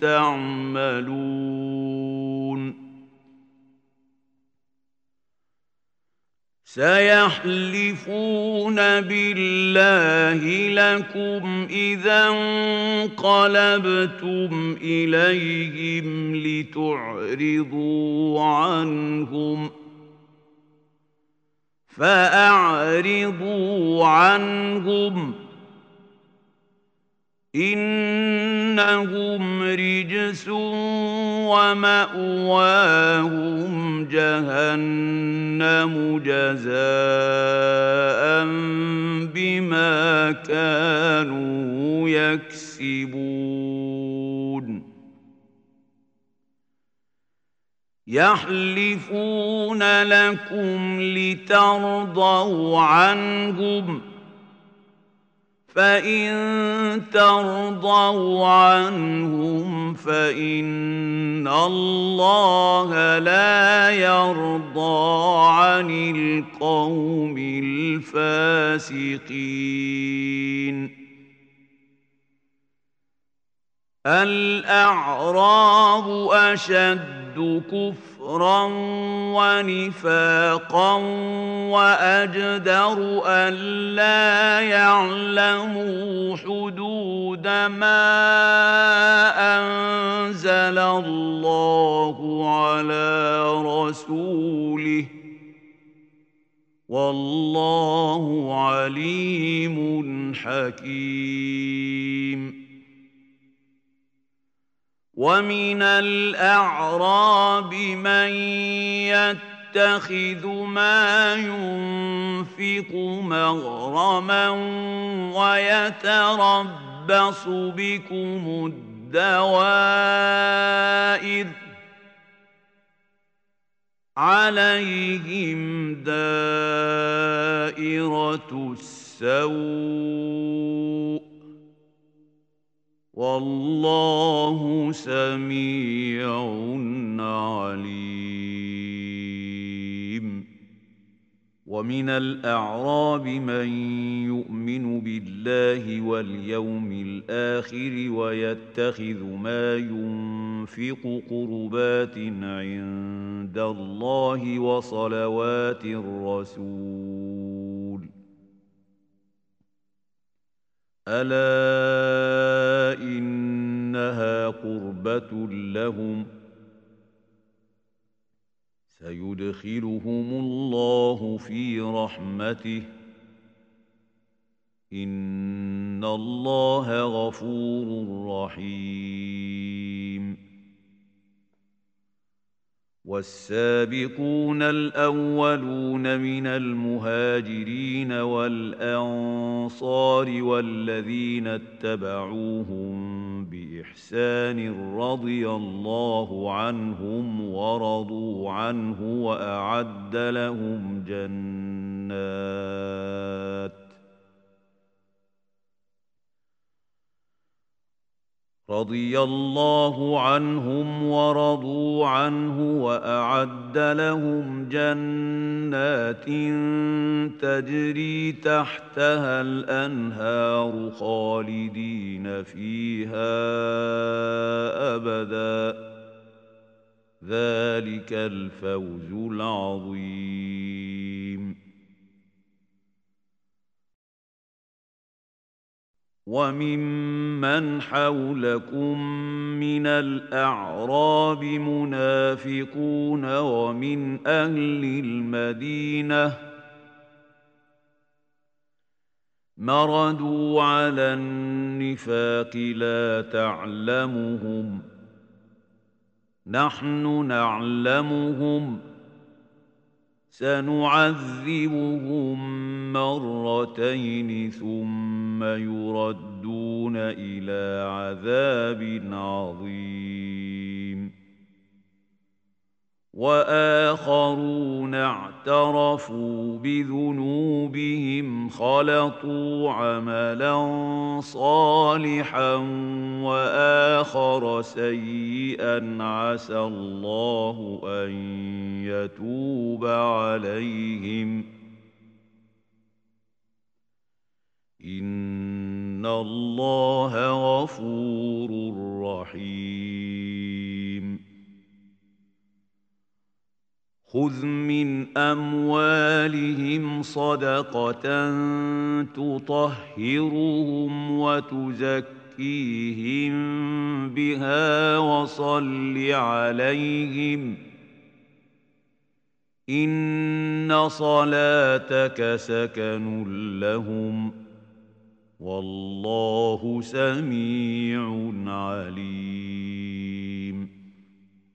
تعملون سيحلفون بالله لكم إذا انقلبتم إليهم لتعرضوا عنهم فأعرضوا عنهم إنهم رجس ومأواهم جهنم جزاء بما كانوا يكسبون يحلفون لكم لترضوا عنهم فإن ترضوا عنهم فإن الله لا يرضى عن القوم الفاسقين الأعراب أشد كفرا ونفاقا وأجدر ألا يعلموا حدود ما أنزل الله على رسوله والله عليم حكيم ومن الأعراب من يتخذ ما ينفق مغرما ويتربص بكم الدوائر عليهم دائرة السوء والله سميع عليم ومن الأعراب من يؤمن بالله واليوم الآخر ويتخذ ما ينفق قربات عند الله وصلوات الرسول ألا إنها قربة لهم سيدخلهم الله في رحمته إن الله غفور رحيم والسابقون الأولون من المهاجرين والأنصار والذين اتبعوهم بإحسان رضي الله عنهم ورضوا عنه وأعد لهم رضي الله عنهم ورضوا عنه وأعد لهم جنات تجري تحتها الأنهار خالدين فيها أبدا ذلك الفوز العظيم وممن حولكم من الأعراب منافقون ومن أهل المدينة مردوا على النفاق لا تعلمهم نحن نعلمهم سنعذبهم مرتين ثم يردون إلى عذاب عظيم وآخرون اعترفوا بذنوبهم خلطوا عملا صالحا وآخر سيئا عسى الله أن يتوب عليهم إن الله غفور رحيم خذ من أموالهم صدقة تطهرهم وتزكيهم بها وصل عليهم إن صلاتك سكن لهم والله سميع عليم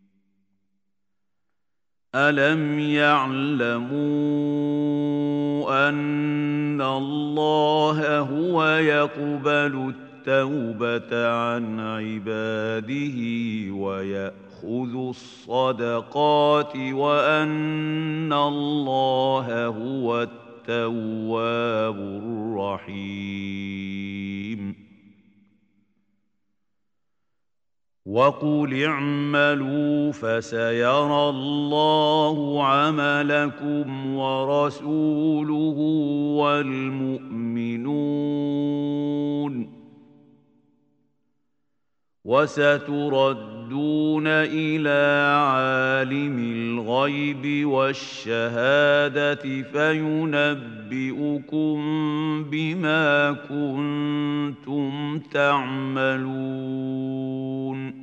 ألم يعلموا أن الله هو يقبل التوبة عن عباده ويأخذ الصدقات وأن الله هو التواب الرحيم وقل اعملوا فسيرى الله عملكم ورسوله والمؤمنون وستردون إلى عالم الغيب والشهادة فينبئكم بما كنتم تعملون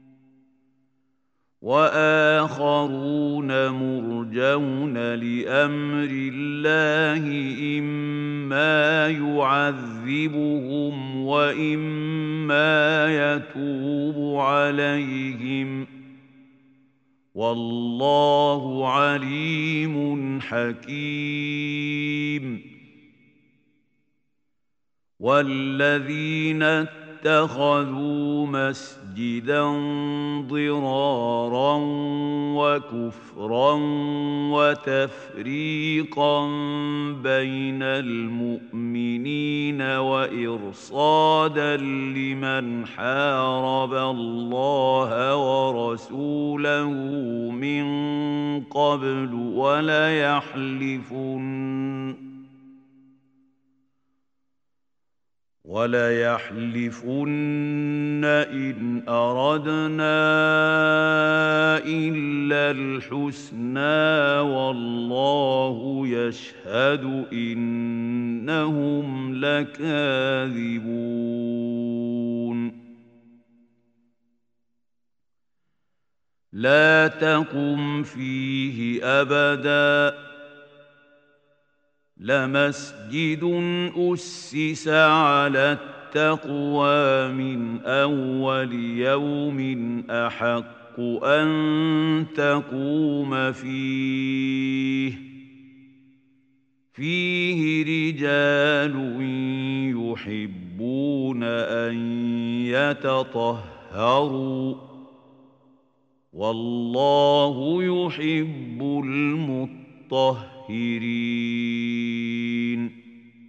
وآخرون مرجون لأمر الله إما يعذبهم وإما يتوب عليهم والله عليم حكيم والذين اتخذوا مسجدا ضرارا وكفرا وتفريقا بين المؤمنين وإرصادا لمن حارب الله ورسوله من قبل وليحلفن إن أردنا إلا الحسنى والله يشهد إنهم لكاذبون لا تقم فيه أبداً لمسجد أسس على التقوى من أول يوم أحق أن تقوم فيه رجال يحبون أن يتطهروا والله يحب المطهرين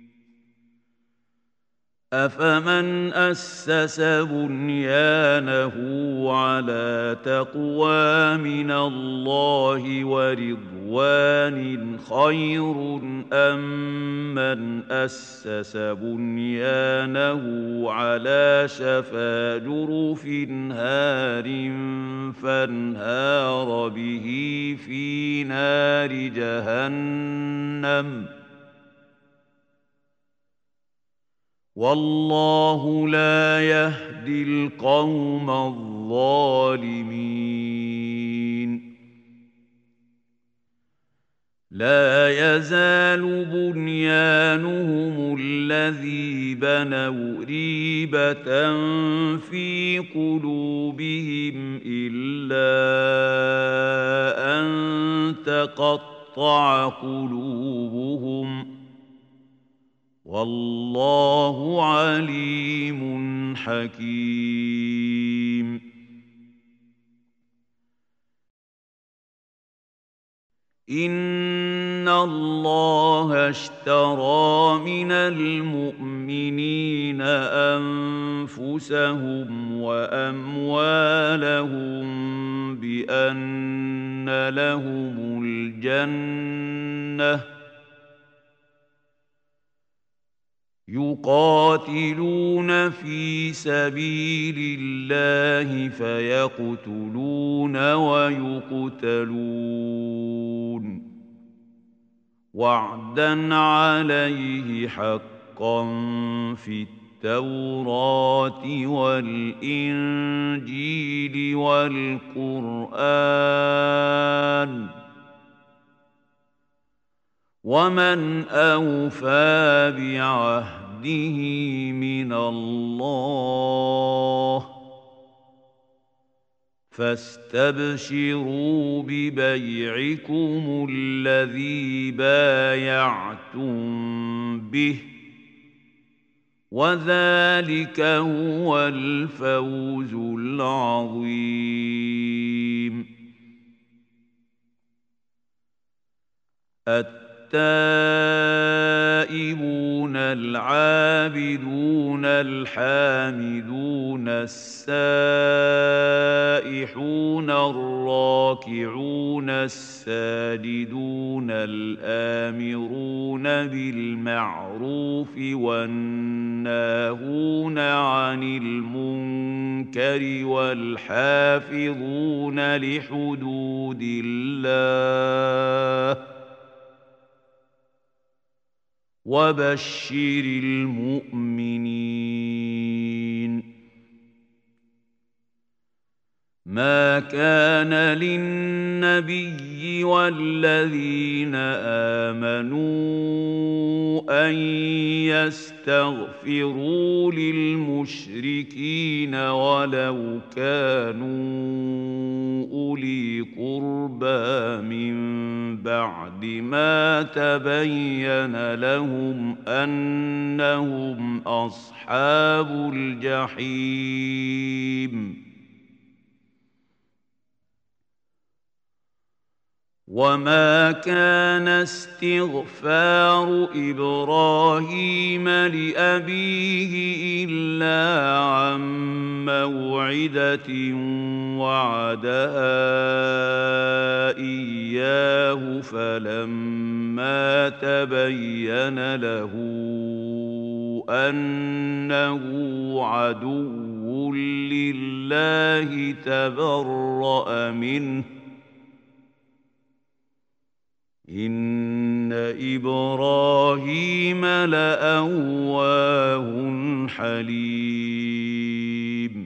أفمن أسس بنيانه على تقوى من الله ورضوان خير أم من أسس بنيانه على شفا جرف هار فانهار به في نار جهنم والله لا يهدي القوم الظالمين لا يزال بنيانهم الذي بنوا ريبة في قلوبهم إلا أن تقطع قلوبهم والله عليم حكيم إن الله اشترى من المؤمنين أنفسهم وأموالهم بأن لهم الجنة يقاتلون في سبيل الله فيقتلون ويقتلون وعدا عليه حقا في التوراة والإنجيل والقرآن ومن أوفى بعهده من الله فاستبشروا ببيعكم الذي بايعتم به وذلك هو الفوز العظيم. التائبون العابدون الحامدون السائحون الراكعون الساجدون الآمرون بالمعروف والناهون عن المنكر والحافظون لحدود الله وبشر المؤمنين. ما كان للنبي والذين آمنوا أن يستغفروا للمشركين ولو كانوا أولي قربى من بعد ما تبين لهم أنهم أصحاب الجحيم. وما كان استغفار إبراهيم لأبيه إلا عن موعدة وعدها إياه فلما تبين له أنه عدو لله تبرأ منه إن إبراهيم لأواه حليم.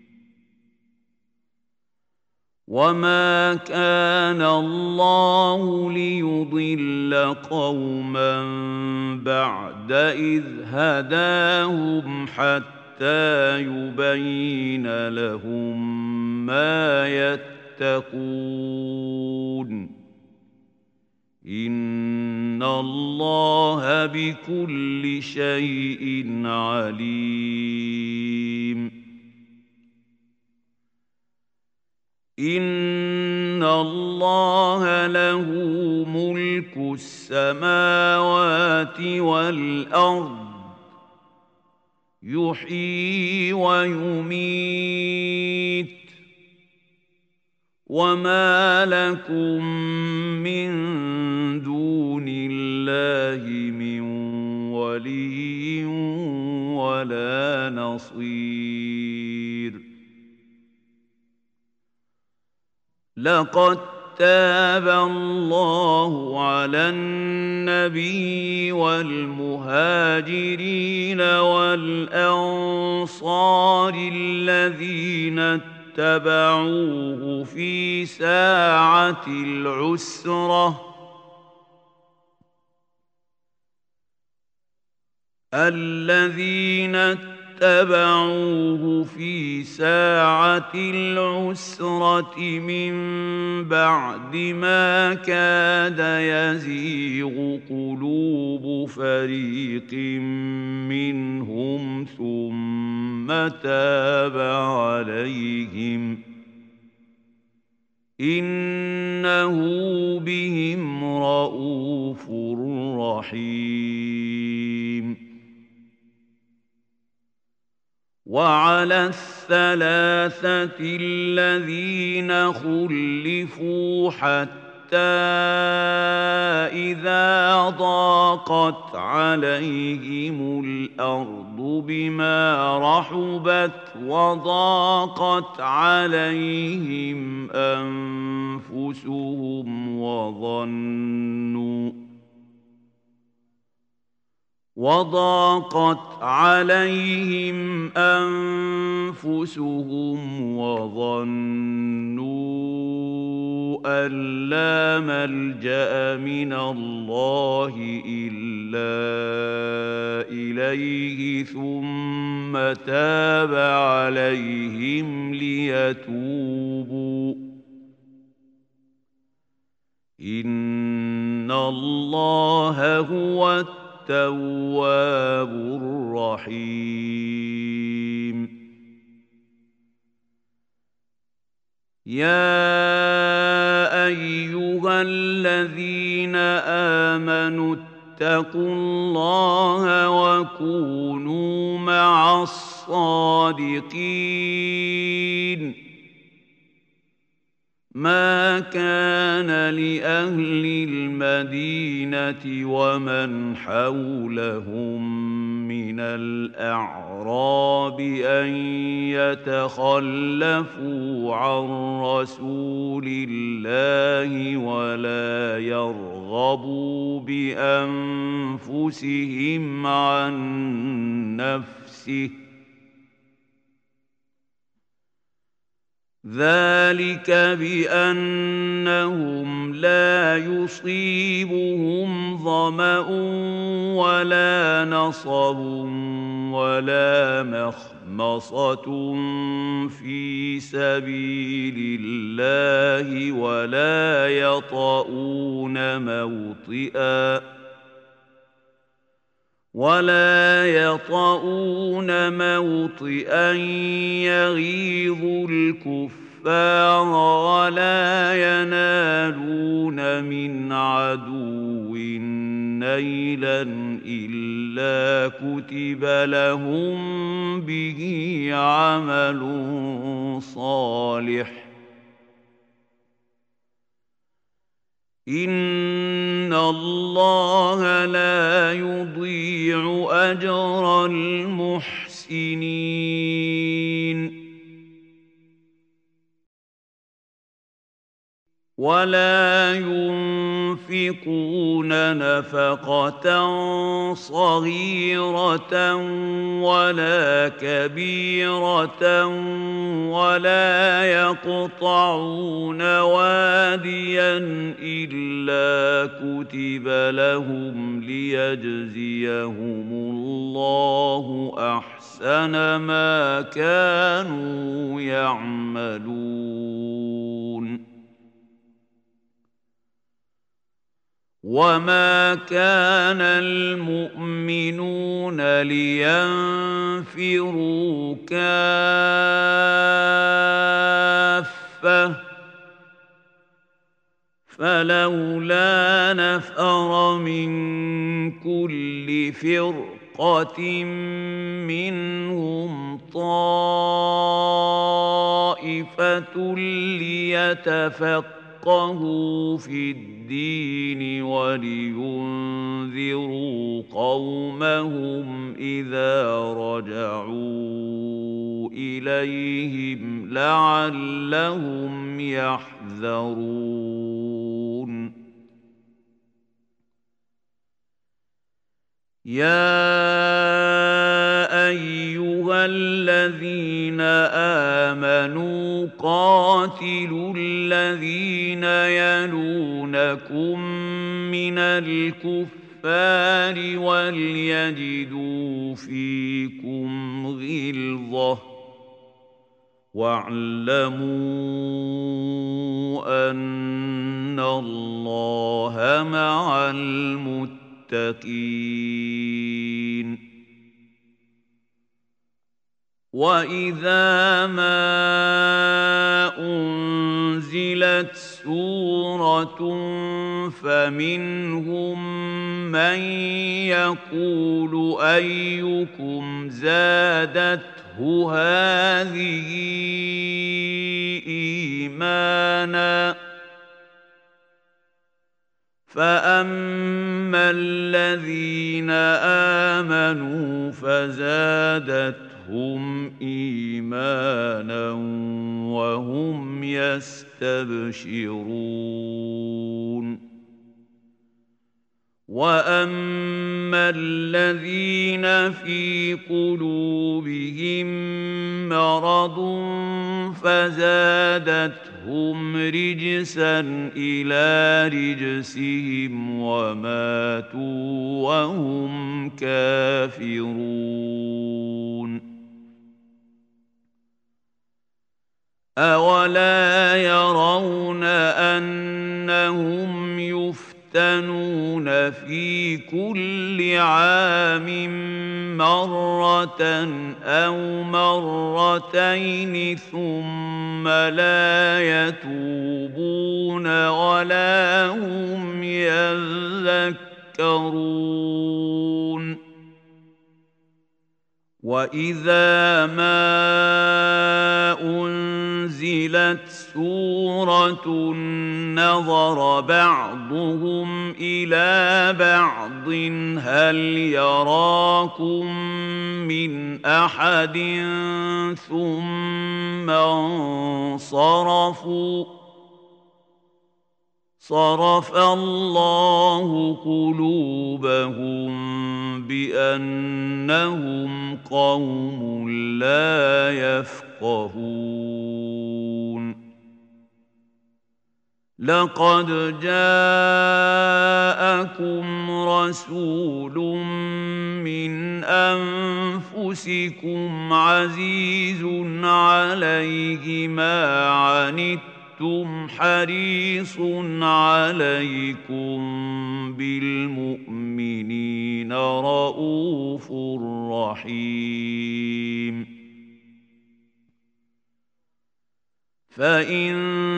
وما كان الله ليضل قوما بعد إذ هداهم حتى يبين لهم ما يتقون إن الله بكل شيء عليم. إن الله له ملك السماوات والأرض يحيي ويميت وما لكم من دون الله من ولي ولا نصير. لقد تاب الله على النبي والمهاجرين والأنصار الذين اتبعوه في ساعة العسرة من بعد ما كاد يزيغ قلوب فريق منهم ثم تاب عليهم إنه بهم رءوف رحيم. وعلى الثلاثة الذين خلفوا حتى إذا ضاقت عليهم الأرض بما رحبت وضاقت عليهم أنفسهم وظنوا أن لا ملجأ من الله إلا إليه ثم تاب عليهم ليتوبوا إن الله هو التواب الرحيم يا أيها الذين آمنوا اتقوا الله وكونوا مع الصادقين ما كان لأهل المدينة ومن حولهم من الأعراب أن يتخلفوا عن رسول الله ولا يرغبوا بأنفسهم عن نفسه ذلك بأنهم لا يصيبهم ظمأ ولا نصب ولا مخمصة في سبيل الله ولا يطؤون موطئا يغيظ الكفار ولا ينالون من عدو نيلا إلا كتب لهم به عمل صالح إن الله لا يضيع أجر المحسنين ولا ينفقون نفقة صغيرة ولا كبيرة ولا يقطعون واديا إلا كتب لهم ليجزيهم الله أحسن ما كانوا يعملون وما كان المؤمنون لينفروا كافة فلولا نفر من كل فرقة منهم طائفة ليتفقهوا في الدين ولينذروا قومهم إذا رجعوا إليهم لعلهم يحذرون يا أيها الذين آمنوا قاتلوا الذين يلونكم من الكفار وليجدوا فيكم غلظة واعلموا أن الله مع المتقين وإذا ما أنزلت سورة فمنهم من يقول أيكم زادته هذه إيمانا فأما الذين آمنوا فزادتهم إيمانا وهم يستبشرون وأما الذين في قلوبهم مرض فزادتهم رجسا إلى رجسهم وماتوا وهم كافرون أولا يرون أنهم يفتنون في كل عام مرة أو مرتين ثم لا يتوبون ولا هم يذكرون وإذا ما أنزلت سورة نظر بعضهم إلى بعض هل يراكم من أحد ثم انصرفوا صرف الله قلوبهم بأنهم قوم لا يفقهون لقد جاءكم رسول من أنفسكم عزيز عليه ما عنتم حريص عليكم بالمؤمنين رؤوف رحيم فإن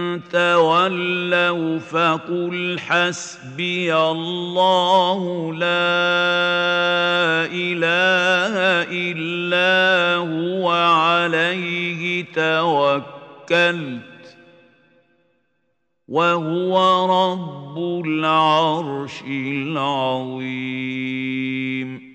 تولوا فقل حسبي الله لا إله إلا هو عليه توكلت وهو رب العرش العظيم